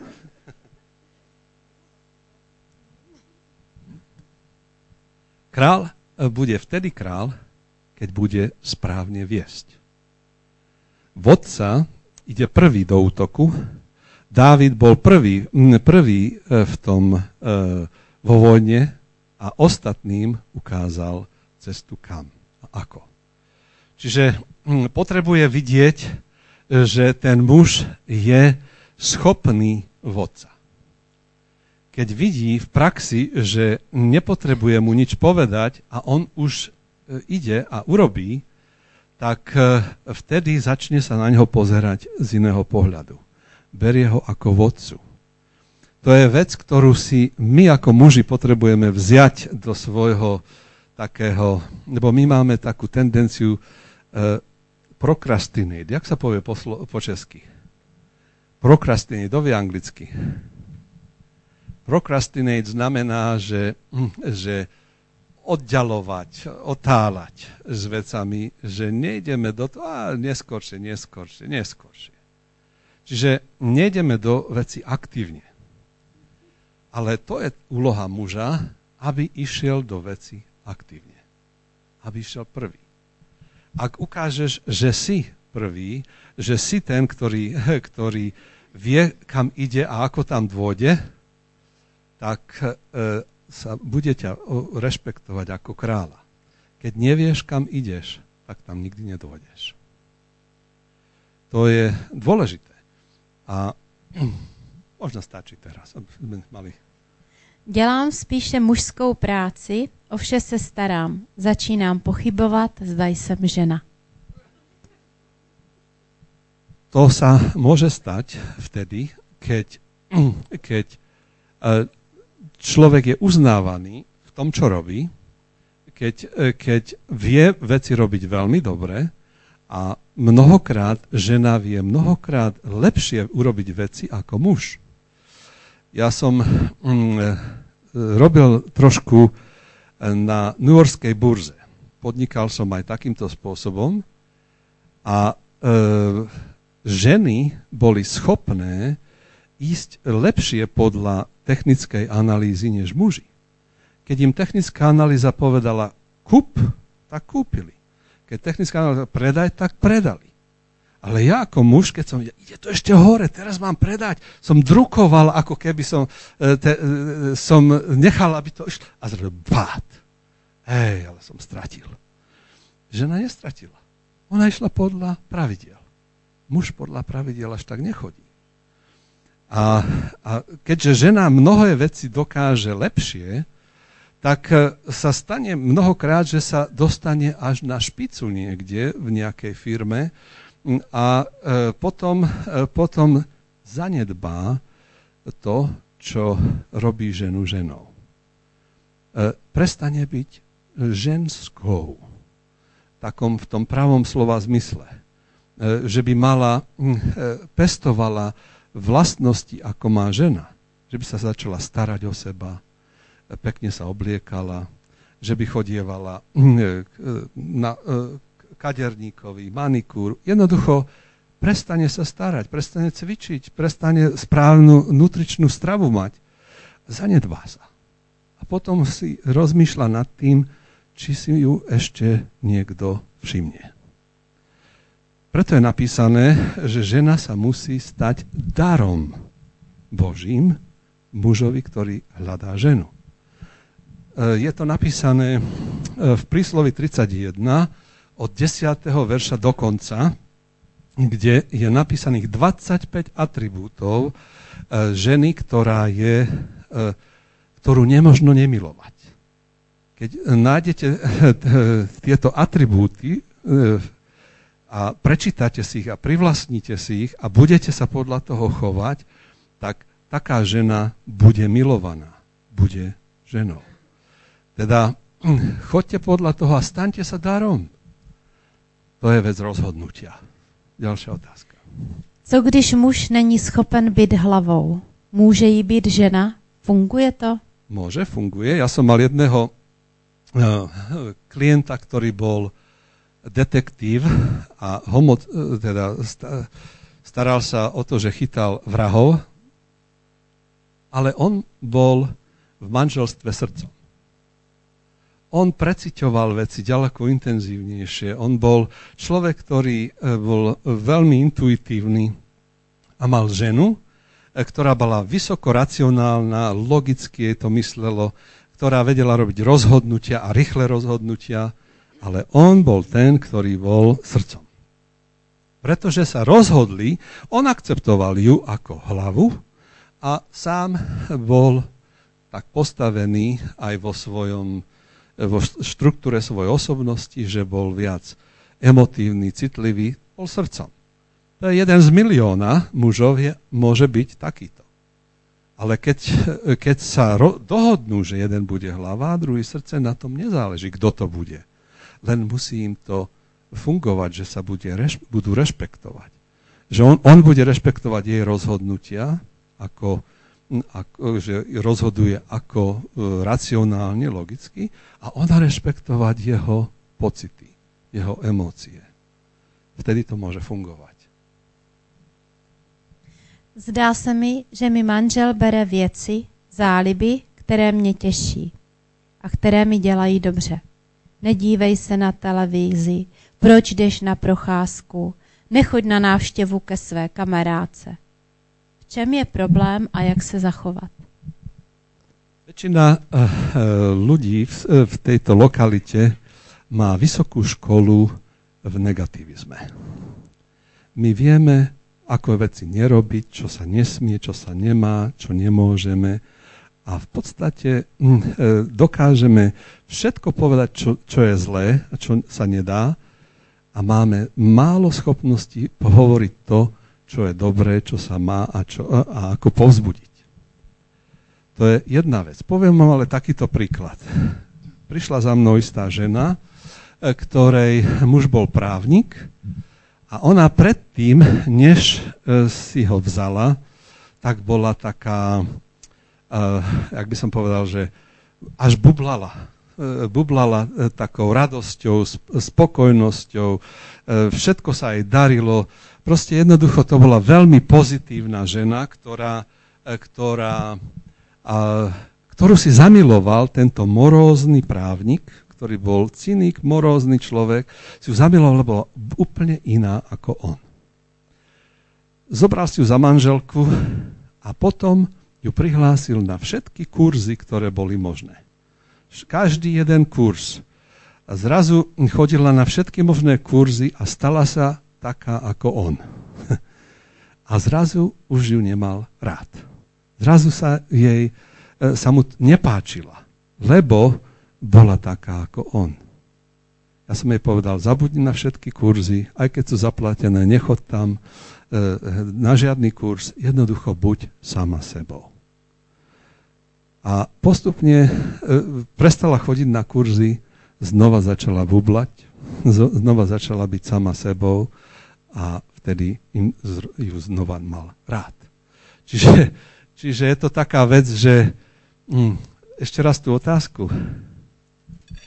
Král bude vtedy král, keď bude správne viesť. Vodca ide prvý do útoku. Dávid bol prvý v tom vo vojne a ostatným ukázal cestu kam a ako. Čiže potrebuje vidieť, že ten muž je schopný vodca. Keď vidí v praxi, že nepotrebuje mu nič povedať a on už ide a urobí, tak vtedy začne sa na neho pozerať z iného pohľadu. Berie ho ako vodcu. To je vec, ktorú si my ako muži potrebujeme vziať do svojho takého, lebo my máme takú tendenciu procrastinate. Jak sa povie po česky? Procrastinate, kto vie anglicky? Procrastinate znamená, že oddalovať, otáľať s vecami, že nejdeme do toho, neskôršie. Čiže nejdeme do veci aktívne. Ale to je úloha muža, aby išiel do veci aktívne. Aby išiel prvý. Ak ukážeš, že si prvý, že si ten, ktorý vie, kam ide a ako tam dôjde, tak sa bude ťa rešpektovať ako kráľa. Keď nevieš, kam ideš, tak tam nikdy nedôjdeš. To je dôležité. A možno stačí teraz, aby sme mali. Dělám spíše mužskou práci, o vše se starám. Začínám pochybovat, zda jsem žena. To sa môže stať vtedy, keď človek je uznávaný v tom, čo robí, keď vie veci robiť veľmi dobre a mnohokrát žena vie mnohokrát lepšie urobiť veci ako muž. Ja som robil trošku na newyorskej burze. Podnikal som aj takýmto spôsobom a ženy boli schopné ísť lepšie podľa technickej analýzy než muži. Keď im technická analýza povedala kúp, tak kúpili. Keď technická analýza predaj, tak predali. Ale ja ako muž, keď som ide to ešte hore, teraz mám predať, som drukoval, ako keby som nechal, aby to išlo. A zrazu bát. Ale som stratil. Žena nestratila. Ona išla podľa pravidiel. Muž podľa pravidiel až tak nechodí. A keďže žena mnohé veci dokáže lepšie, tak sa stane mnohokrát, že sa dostane až na špicu niekde v nejakej firme a potom zanedbá to, čo robí ženu ženou. Prestane byť ženskou v tom pravom slova zmysle. Že by pestovala vlastnosti, ako má žena. Že by sa začala starať o seba, pekne sa obliekala, že by chodievala na kaderníkovi, manikúr. Jednoducho prestane sa starať, prestane cvičiť, prestane správnu nutričnú stravu mať. Zanedbá sa. A potom si rozmýšľa nad tým, či si ju ešte niekto všimne. Preto je napísané, že žena sa musí stať darom Božím mužovi, ktorý hľadá ženu. Je to napísané v príslovi 31 od 10. verša do konca, kde je napísaných 25 atribútov ženy, ktorú nemožno nemilovať. Keď nájdete tieto atribúty a prečítate si ich a privlastníte si ich a budete sa podľa toho chovať, tak taká žena bude milovaná, bude ženou. Teda choďte podľa toho a staňte sa darom. To je vec rozhodnutia. Ďalšia otázka. Co když muž není schopen byť hlavou? Môže jí byť žena? Funguje to? Môže, funguje. Ja som mal jedného klienta, ktorý bol detektív a staral sa o to, že chytal vrahov, ale on bol v manželstve srdcom. On preciťoval veci ďaleko intenzívnejšie. On bol človek, ktorý bol veľmi intuitívny a mal ženu, ktorá bola vysoko racionálna, logicky jej to myslelo, ktorá vedela robiť rozhodnutia a rýchle rozhodnutia, ale on bol ten, ktorý bol srdcom. Pretože sa rozhodli, on akceptoval ju ako hlavu a sám bol tak postavený aj vo štruktúre svojej osobnosti, že bol viac emotívny, citlivý, bol srdcom. To je jeden z milióna mužov, môže byť takýto. Ale keď sa dohodnú, že jeden bude hlava a druhý srdce, na tom nezáleží, kto to bude. Len musí im to fungovať, že sa budú rešpektovať. Že on bude rešpektovať jej rozhodnutia, že rozhoduje ako racionálne, logicky, a ona rešpektovať jeho pocity, jeho emócie. Vtedy to môže fungovať. Zdá se mi, že mi manžel bere věci, záliby, které mě těší a které mi dělají dobře. Nedívej se na televizi, proč jdeš na procházku, nechoď na návštěvu ke své kamarádce. V čem je problém a jak se zachovat? Väčšina ľudí v tejto lokalite má vysokú školu v negativizme. My vieme, ako veci nerobiť, čo sa nesmie, čo sa nemá, čo nemôžeme. A v podstate dokážeme všetko povedať, čo je zlé a čo sa nedá. A máme málo schopností pohovoriť to, čo je dobré, čo sa má a ako povzbudiť. To je jedna vec. Poviem vám ale takýto príklad. Prišla za mnou istá žena, ktorej muž bol právnik, a ona predtým, než si ho vzala, tak bola taká, jak by som povedal, že až bublala. Bublala takou radosťou, spokojnosťou, všetko sa jej darilo. Proste jednoducho to bola veľmi pozitívna žena, ktorú si zamiloval tento morózny právnik, ktorý bol cynik, morózny človek, si ju zamiloval, lebo bola úplne iná ako on. Zobral si ju za manželku a potom ju prihlásil na všetky kurzy, ktoré boli možné. Každý jeden kurz. A zrazu chodila na všetky možné kurzy a stala sa taká ako on. A zrazu už ju nemal rád. Zrazu sa mu nepáčila, lebo bola taká ako on. Ja som jej povedal, zabudni na všetky kurzy, aj keď sú zaplatené, nechod tam na žiadny kurz, jednoducho buď sama sebou. A postupne prestala chodiť na kurzy, znova začala bublať, znova začala byť sama sebou a vtedy ju znova mal rád. Čiže je to taká vec, že ešte raz tú otázku.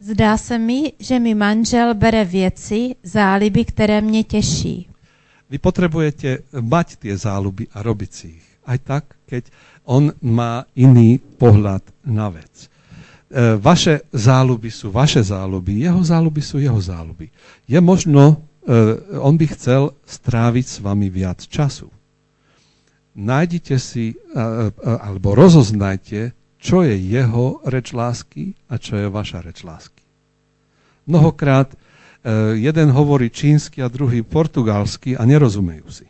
Zdá se mi, že mi manžel bere věci, záliby, které mě těší. Vy potrebujete mať tie záľuby a robiť si ich. Aj tak, keď on má iný pohľad na vec. Vaše záľuby sú vaše záľuby, jeho záľuby sú jeho záľuby. Je možno, on by chcel stráviť s vami viac času. Nájdite si, alebo rozoznajte, čo je jeho reč lásky a čo je vaša reč lásky. Mnohokrát jeden hovorí čínsky a druhý portugalsky a nerozumejú si.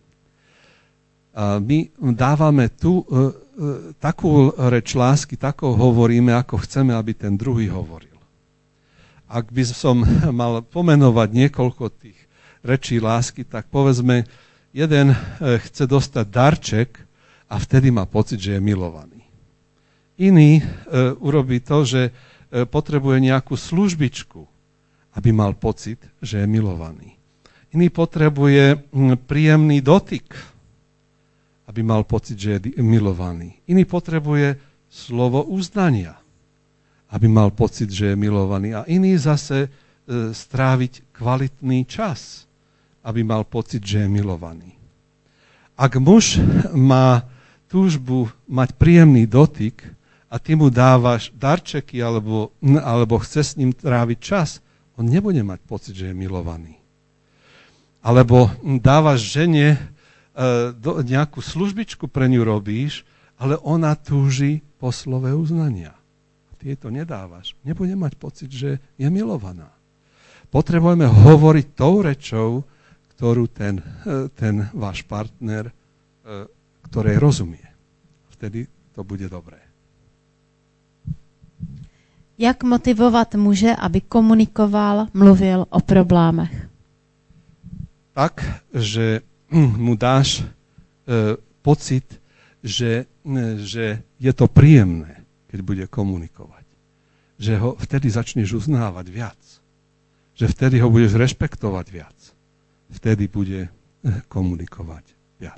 A my dávame tu takú reč lásky, takou hovoríme, ako chceme, aby ten druhý hovoril. Ak by som mal pomenovať niekoľko tých rečí lásky, tak povedzme, jeden chce dostať darček a vtedy má pocit, že je milovaný. Iný urobí to, že potrebuje nejakú službičku, aby mal pocit, že je milovaný. Iný potrebuje príjemný dotyk, aby mal pocit, že je milovaný. Iný potrebuje slovo uznania, aby mal pocit, že je milovaný. A iný zase stráviť kvalitný čas, aby mal pocit, že je milovaný. Ak muž má túžbu mať príjemný dotyk a ty mu dávaš darčeky alebo chce s ním tráviť čas, on nebude mať pocit, že je milovaný. Alebo dávaš žene nejakú službičku pre ňu robíš, ale ona túži po slove uznania. Ty jej to nedávaš. Nebude mať pocit, že je milovaná. Potrebujeme hovoriť tou rečou, ktorú ten váš partner, ktorej rozumie. Vtedy to bude dobré. Jak motivovat muže, aby komunikoval, mluvil o problémech? Tak, že mu dáš pocit, že je to príjemné, keď bude komunikovať. Že ho vtedy začneš uznávať viac. Že vtedy ho budeš rešpektovať viac. Vtedy bude komunikovať viac.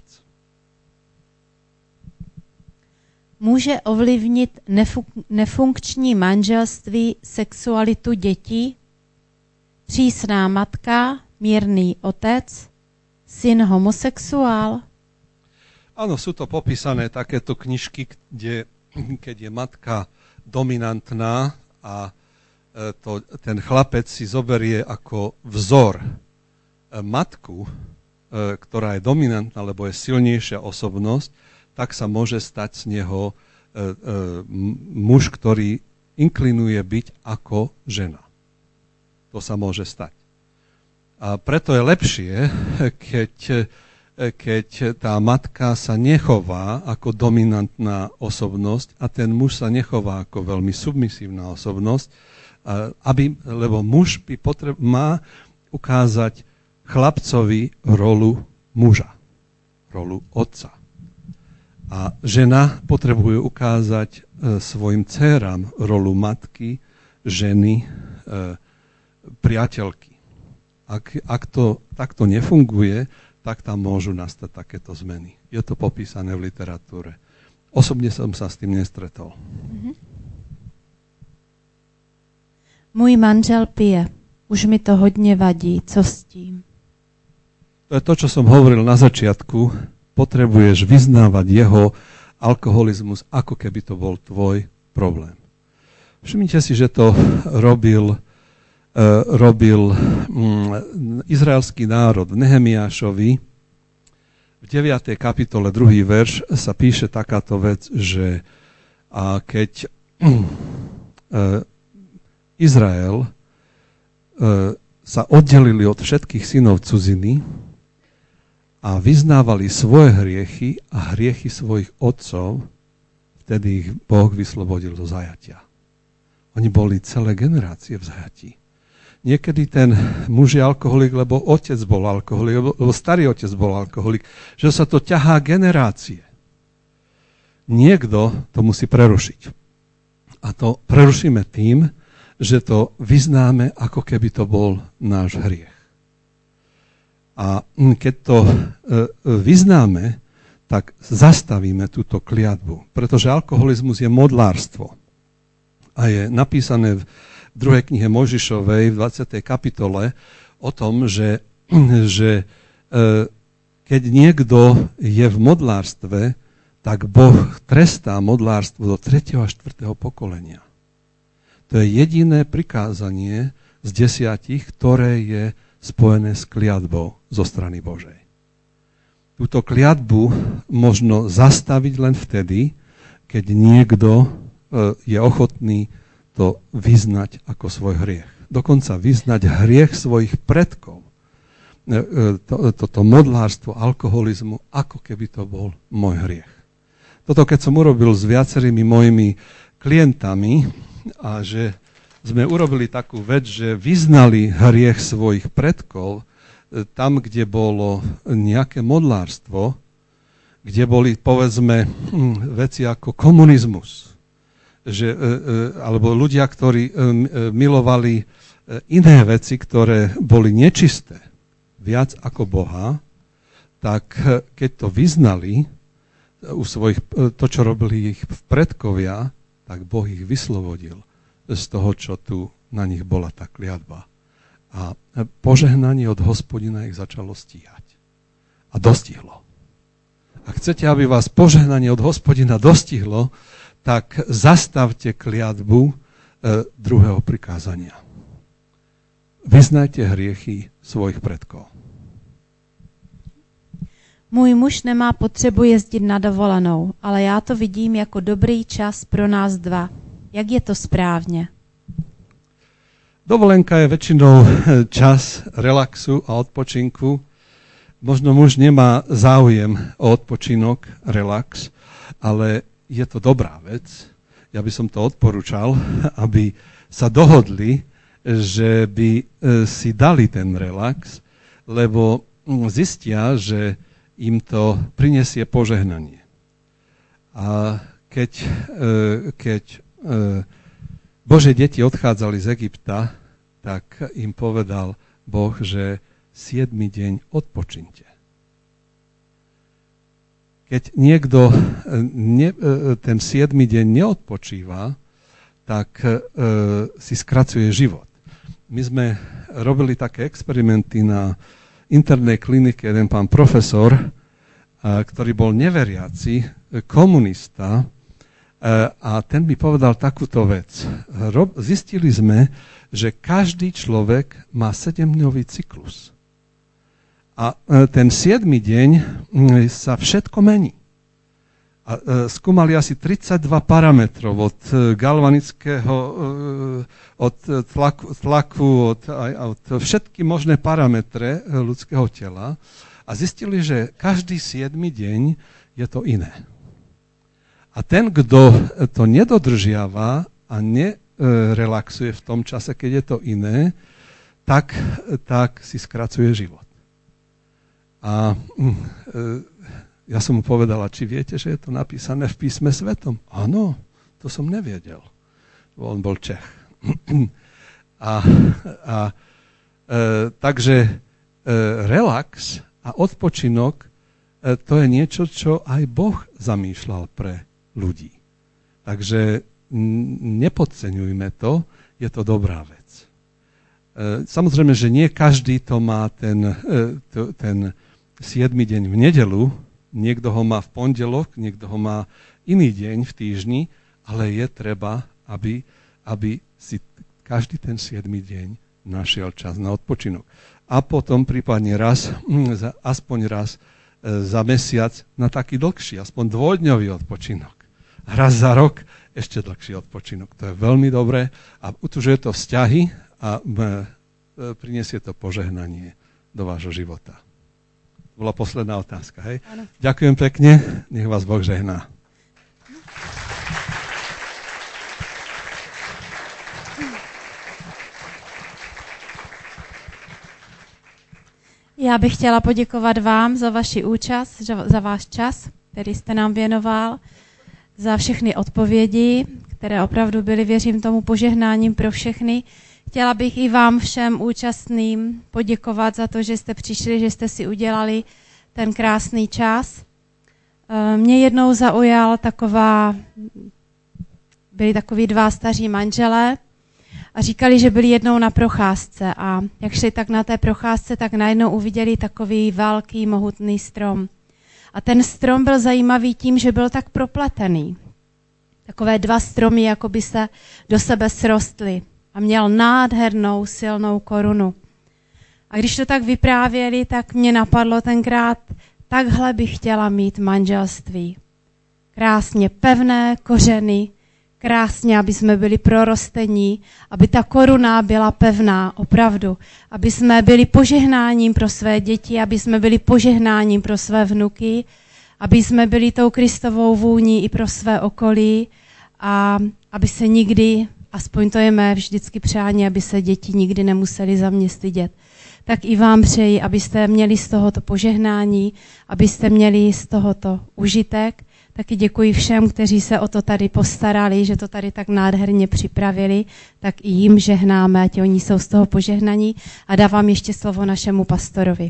Může ovlivnit nefunkční manželství sexualitu dětí? Přísná matka, mírný otec, syn homosexuál? Áno, sú to popísané takéto knižky, kde keď je matka dominantná a ten chlapec si zoberie ako vzor matku, ktorá je dominantná, lebo je silnejšia osobnosť, tak sa môže stať z neho muž, ktorý inklinuje byť ako žena. To sa môže stať. A preto je lepšie, keď tá matka sa nechová ako dominantná osobnosť a ten muž sa nechová ako veľmi submisívna osobnosť, lebo muž má ukázať chlapcovi rolu muža, rolu otca. A žena potrebuje ukázať svojim dcéram rolu matky, ženy, priateľky. Ak to takto nefunguje, tak tam môžu nastať takéto zmeny. Je to popísané v literatúre. Osobne som sa s tým nestretol. Můj manžel pije. Už mi to hodně vadí. Co s tím? To je to, čo som hovoril na začiatku. Potrebuješ vyznávať jeho alkoholizmus, ako keby to bol tvoj problém. Všimnite si, že to robil izraelský národ v Nehemiášovi. V 9. kapitole 2. verš sa píše takáto vec, že keď Izrael sa oddelili od všetkých synov cudziny a vyznávali svoje hriechy a hriechy svojich otcov, vtedy ich Boh vyslobodil do zajatia. Oni boli celé generácie v zajatí. Niekedy ten muž je alkoholik, lebo otec bol alkoholik, lebo starý otec bol alkoholik, že sa to ťahá generácie. Niekto to musí prerušiť. A to prerušíme tým, že to vyznáme, ako keby to bol náš hriech. A keď to vyznáme, tak zastavíme túto kliatbu. Pretože alkoholizmus je modlárstvo. A je napísané v 2. knihe Mojžišovej v 20. kapitole o tom, že keď niekto je v modlárstve, tak Boh trestá modlárstvo do 3. a 4. pokolenia. To je jediné prikázanie z 10, ktoré je spojené s kliatbou zo strany Božej. Túto kliatbu možno zastaviť len vtedy, keď niekto je ochotný to vyznať ako svoj hriech. Dokonca vyznať hriech svojich predkov. Toto modlárstvo, alkoholizmu, ako keby to bol môj hriech. Toto keď som urobil s viacerými mojimi klientami a že sme urobili takú vec, že vyznali hriech svojich predkov, tam, kde bolo nejaké modlárstvo, kde boli, povedzme, veci ako komunizmus, alebo ľudia, ktorí milovali iné veci, ktoré boli nečisté, viac ako Boha, tak keď to vyznali, to, čo robili ich predkovia, tak Boh ich vyslobodil z toho, čo tu na nich bola tá kliatba. A požehnanie od Hospodina ich začalo stíhať. A dostihlo. Ak chcete, aby vás požehnanie od Hospodina dostihlo, tak zastavte kliatbu 2. prikázania. Vyznajte hriechy svojich predkov. Můj muž nemá potřebu jezdit na dovolenou, ale já to vidím jako dobrý čas pro nás dva. Jak je to správně? Dovolenka je väčšinou čas relaxu a odpočinku. Možno muž nemá záujem o odpočinok, relax, ale je to dobrá vec. Ja by som to odporúčal, aby sa dohodli, že by si dali ten relax, lebo zistia, že im to prinesie požehnanie. A keď Božie deti odchádzali z Egypta, tak im povedal Boh, že 7. deň odpočinte. Keď niekto ten 7. deň neodpočíva, tak si skracuje život. My sme robili také experimenty na internej klinike, jeden pán profesor, ktorý bol neveriaci, komunista, a ten mi povedal takúto vec. Zistili sme, že každý človek má 7-dňový cyklus. A ten 7. deň sa všetko mení. A skúmali asi 32 parametrov od galvanického, od tlaku, od všetky možné parametre ľudského tela a zistili, že každý 7. deň je to iné. A ten, kto to nedodržiava a nerelaxuje v tom čase, keď je to iné, tak si skracuje život. A ja som mu povedala, či viete, že je to napísané v písme svetom? Áno, to som nevedel. On bol Čech. Takže relax a odpočinok, to je niečo, čo aj Boh zamýšľal pre ľudí. Takže nepodceňujme to, je to dobrá vec. Samozrejme, že nie každý to má ten 7. deň v nedeľu, niekto ho má v pondelok, niekto ho má iný deň v týždni, ale je treba, aby si každý ten 7. deň našiel čas na odpočinok. A potom prípadne aspoň raz za mesiac na taký dlhší, aspoň 2-dňový odpočinok. Raz za rok ešte dlhší odpočinok. To je veľmi dobré a utužuje to vzťahy a prinesie to požehnanie do vášho života. To bola posledná otázka, hej? Áno. Ďakujem pekne, nech vás Boh žehná. Já bych chtěla poděkovat vám za vaši účast, za váš čas, který jste nám věnoval, za všechny odpovědi, které opravdu byly, věřím tomu, požehnáním pro všechny. Chtěla bych i vám všem účastným poděkovat za to, že jste přišli, že jste si udělali ten krásný čas. Mě jednou zaujal byli takoví 2 staří manželé, a říkali, že byli jednou na procházce a jak šli tak na té procházce, tak najednou uviděli takový velký, mohutný strom. A ten strom byl zajímavý tím, že byl tak propletený. Takové dva stromy, jako by se do sebe srostly a měl nádhernou, silnou korunu. A když to tak vyprávěli, tak mě napadlo tenkrát, takhle bych chtěla mít manželství. Krásně pevné kořeny, krásně, aby jsme byli prorostení, aby ta koruna byla pevná, opravdu. Aby jsme byli požehnáním pro své děti, aby jsme byli požehnáním pro své vnuky, aby jsme byli tou Kristovou vůní i pro své okolí a aby se nikdy, aspoň to je mé vždycky přání, aby se děti nikdy nemuseli za mě stydět. Tak i vám přeji, abyste měli z tohoto požehnání, abyste měli z tohoto užitek. Taky děkuji všem, kteří se o to tady postarali, že to tady tak nádherně připravili, tak i jim žehnáme, ať oni jsou z toho požehnaní. A dávám ještě slovo našemu pastorovi.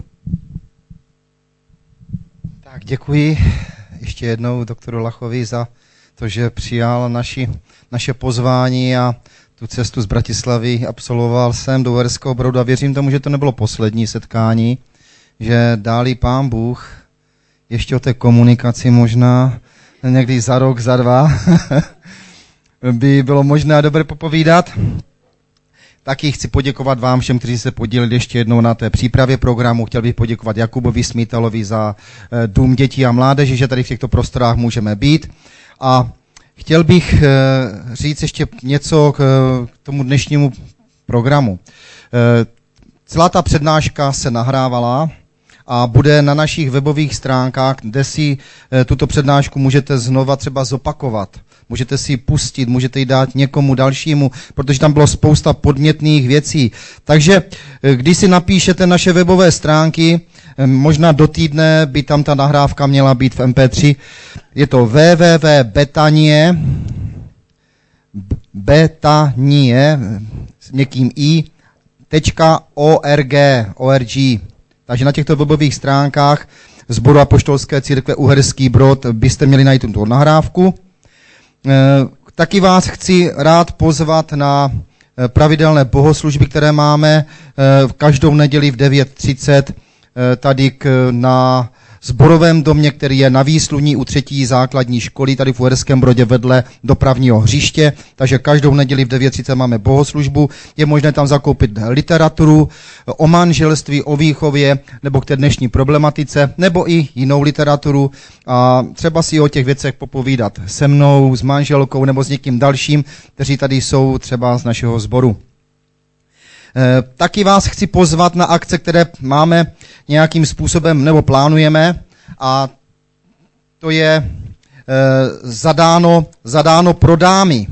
Tak děkuji ještě jednou doktoru Lachovi za to, že přijal naše pozvání a tu cestu z Bratislavy absolvoval jsem do Uherského Brodu a věřím tomu, že to nebylo poslední setkání, že dálí Pán Bůh ještě o té komunikaci možná někdy za rok, za dva by bylo možné dobré popovídat. Taky chci poděkovat vám všem, kteří se podíleli ještě jednou na té přípravě programu. Chtěl bych poděkovat Jakubovi Smítalovi za Dům dětí a mládeže, že tady v těchto prostorách můžeme být. A chtěl bych říct ještě něco k tomu dnešnímu programu. Celá ta přednáška se nahrávala a bude na našich webových stránkách, kde si tuto přednášku můžete znova třeba zopakovat. Můžete si ji pustit, můžete ji dát někomu dalšímu, protože tam bylo spousta podnětných věcí. Takže když si napíšete naše webové stránky, možná do týdne by tam ta nahrávka měla být v MP3. Je to www.betanie s měkkým i.org. Takže na těchto webových stránkách Sboru Apoštolské církve Uherský Brod byste měli najít tuto nahrávku. Taky vás chci rád pozvat na pravidelné bohoslužby, které máme každou neděli v 9:30 tady na Zborovém domě, který je na Výsluní u 3. základní školy, tady v Uherském Brodě vedle dopravního hřiště, takže každou neděli v 9:30 máme bohoslužbu. Je možné tam zakoupit literaturu o manželství, o výchově, nebo k té dnešní problematice, nebo i jinou literaturu a třeba si o těch věcech popovídat se mnou, s manželkou nebo s někým dalším, kteří tady jsou třeba z našeho sboru. Taky vás chci pozvat na akce, které máme nějakým způsobem nebo plánujeme a to je zadáno pro dámy.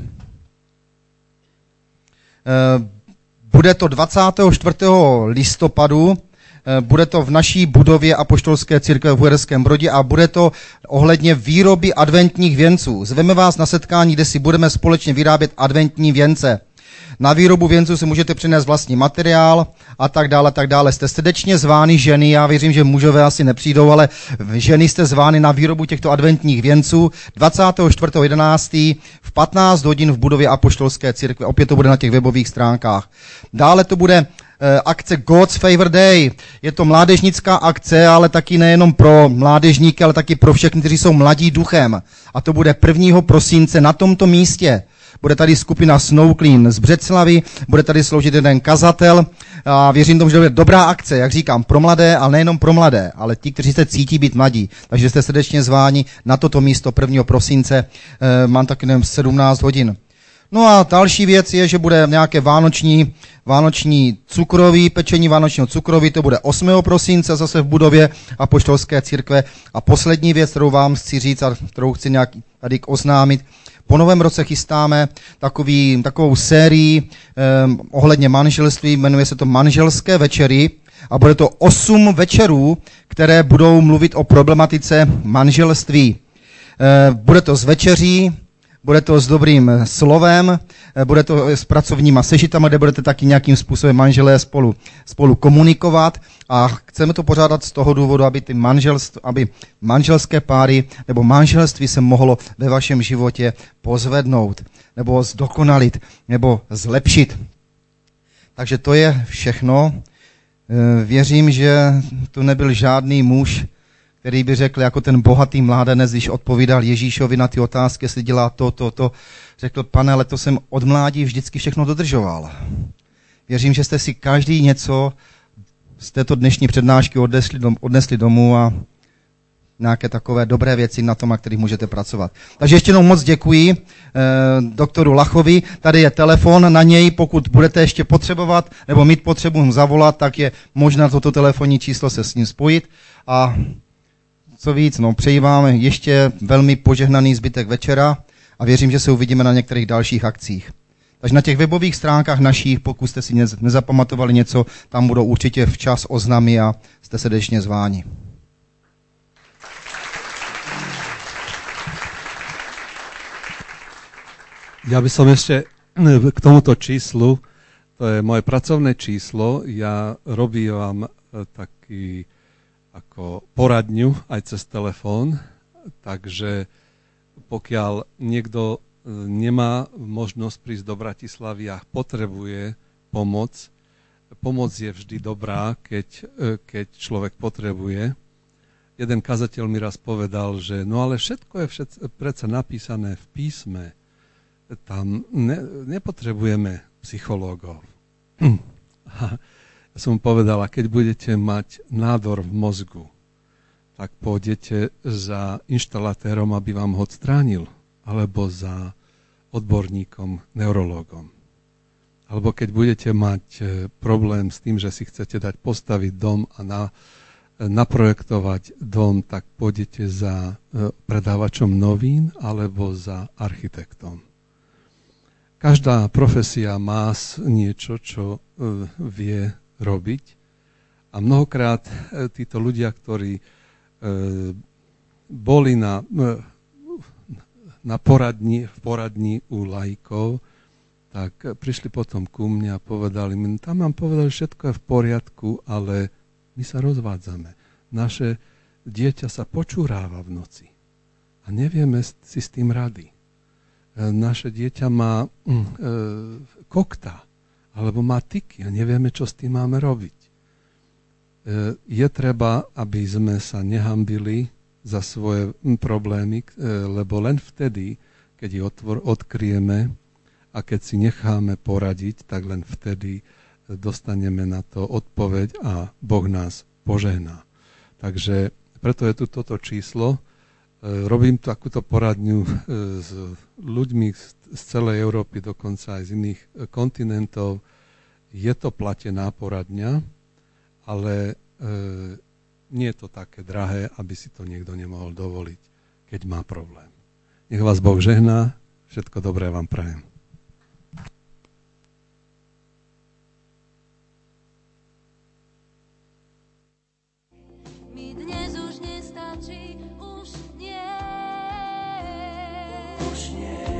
Bude to 24. listopadu, bude to v naší budově Apoštolské církve v Uherském Brodě a bude to ohledně výroby adventních věnců. Zveme vás na setkání, kde si budeme společně vyrábět adventní věnce. Na výrobu věnců si můžete přinést vlastní materiál a tak dále, tak dále. Jste srdečně zvány ženy, já věřím, že mužové asi nepřijdou, ale ženy jste zvány na výrobu těchto adventních věnců 24.11. v 15 hodin v budově Apoštolské církve. Opět to bude na těch webových stránkách. Dále to bude akce God's Favor Day. Je to mládežnická akce, ale taky nejenom pro mládežníky, ale taky pro všechny, kteří jsou mladí duchem. A to bude 1. prosince na tomto místě. Bude tady skupina Snow Clean z Břeclavy, bude tady sloužit jeden kazatel a věřím tomu, že to bude dobrá akce, jak říkám, pro mladé, ale nejenom pro mladé, ale ti, kteří se cítí být mladí. Takže jste srdečně zváni na toto místo 1. prosince, mám taky nevím, 17 hodin. No a další věc je, že bude nějaké vánoční cukroví, pečení vánočního cukroví, to bude 8. prosince zase v budově Apoštolské církve. A poslední věc, kterou vám chci říct a kterou chci nějak tady oznámit, po novém roce chystáme takovou sérii ohledně manželství, jmenuje se to Manželské večery a bude to 8 večerů, které budou mluvit o problematice manželství. Bude to s večeří, bude to s dobrým slovem, bude to s pracovníma sešitama, kde budete taky nějakým způsobem manželé spolu komunikovat a chceme to pořádat z toho důvodu, aby manželské páry nebo manželství se mohlo ve vašem životě pozvednout nebo zdokonalit nebo zlepšit. Takže to je všechno. Věřím, že tu nebyl žádný muž, který by řekl jako ten bohatý mládenec, když odpovídal Ježíšovi na ty otázky, jestli dělá to. Řekl, pane, ale to jsem od mládí vždycky všechno dodržoval. Věřím, že jste si každý něco z této dnešní přednášky odnesli domů a nějaké takové dobré věci na tom, na kterých můžete pracovat. Takže ještě jednou moc děkuji doktoru Lachovi. Tady je telefon na něj, pokud budete ještě potřebovat nebo mít potřebu mu zavolat, tak je možná toto telefonní číslo se s ním spojit. A co víc, přeji vám ještě velmi požehnaný zbytek večera a věřím, že se uvidíme na některých dalších akcích. Takže na těch webových stránkách našich, pokud jste si nezapamatovali něco, tam budou určitě včas oznamy a jste srdečně zváni. Ja by som ešte k tomuto číslu, to je moje pracovné číslo, ja robím taký ako poradňu aj cez telefón, takže pokiaľ niekto nemá možnosť prísť do Bratislavy a potrebuje pomoc je vždy dobrá, keď človek potrebuje. Jeden kazateľ mi raz povedal, že no ale všetko je predsa napísané v písme, tam nepotrebujeme psychológov. Ja som mu povedal, a keď budete mať nádor v mozgu, tak pôjdete za inštalatérom, aby vám ho odstránil, alebo za odborníkom, neurológom. Alebo keď budete mať problém s tým, že si chcete dať postaviť dom a naprojektovať dom, tak pôjdete za predávačom novín alebo za architektom. Každá profesia má niečo, čo vie robiť. A mnohokrát títo ľudia, ktorí boli v poradni u laikov, tak prišli potom ku mne a povedali mi, tam nám povedali, že všetko je v poriadku, ale my sa rozvádzame. Naše dieťa sa počúráva v noci a nevieme si s tým rady. Naše dieťa má kokta alebo má tyky a nevieme, čo s tým máme robiť. Je treba, aby sme sa nehambili za svoje problémy, lebo len vtedy, keď ich odkryjeme a keď si necháme poradiť, tak len vtedy dostaneme na to odpoveď a Boh nás požehná. Takže preto je tu toto číslo. Robím takúto poradňu s ľuďmi z celej Európy, dokonca aj z iných kontinentov. Je to platená poradňa, ale nie je to také drahé, aby si to niekto nemohol dovoliť, keď má problém. Nech vás Boh žehná, všetko dobré vám prajem.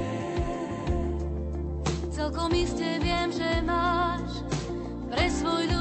Celkom iste viem, že máš pre svoj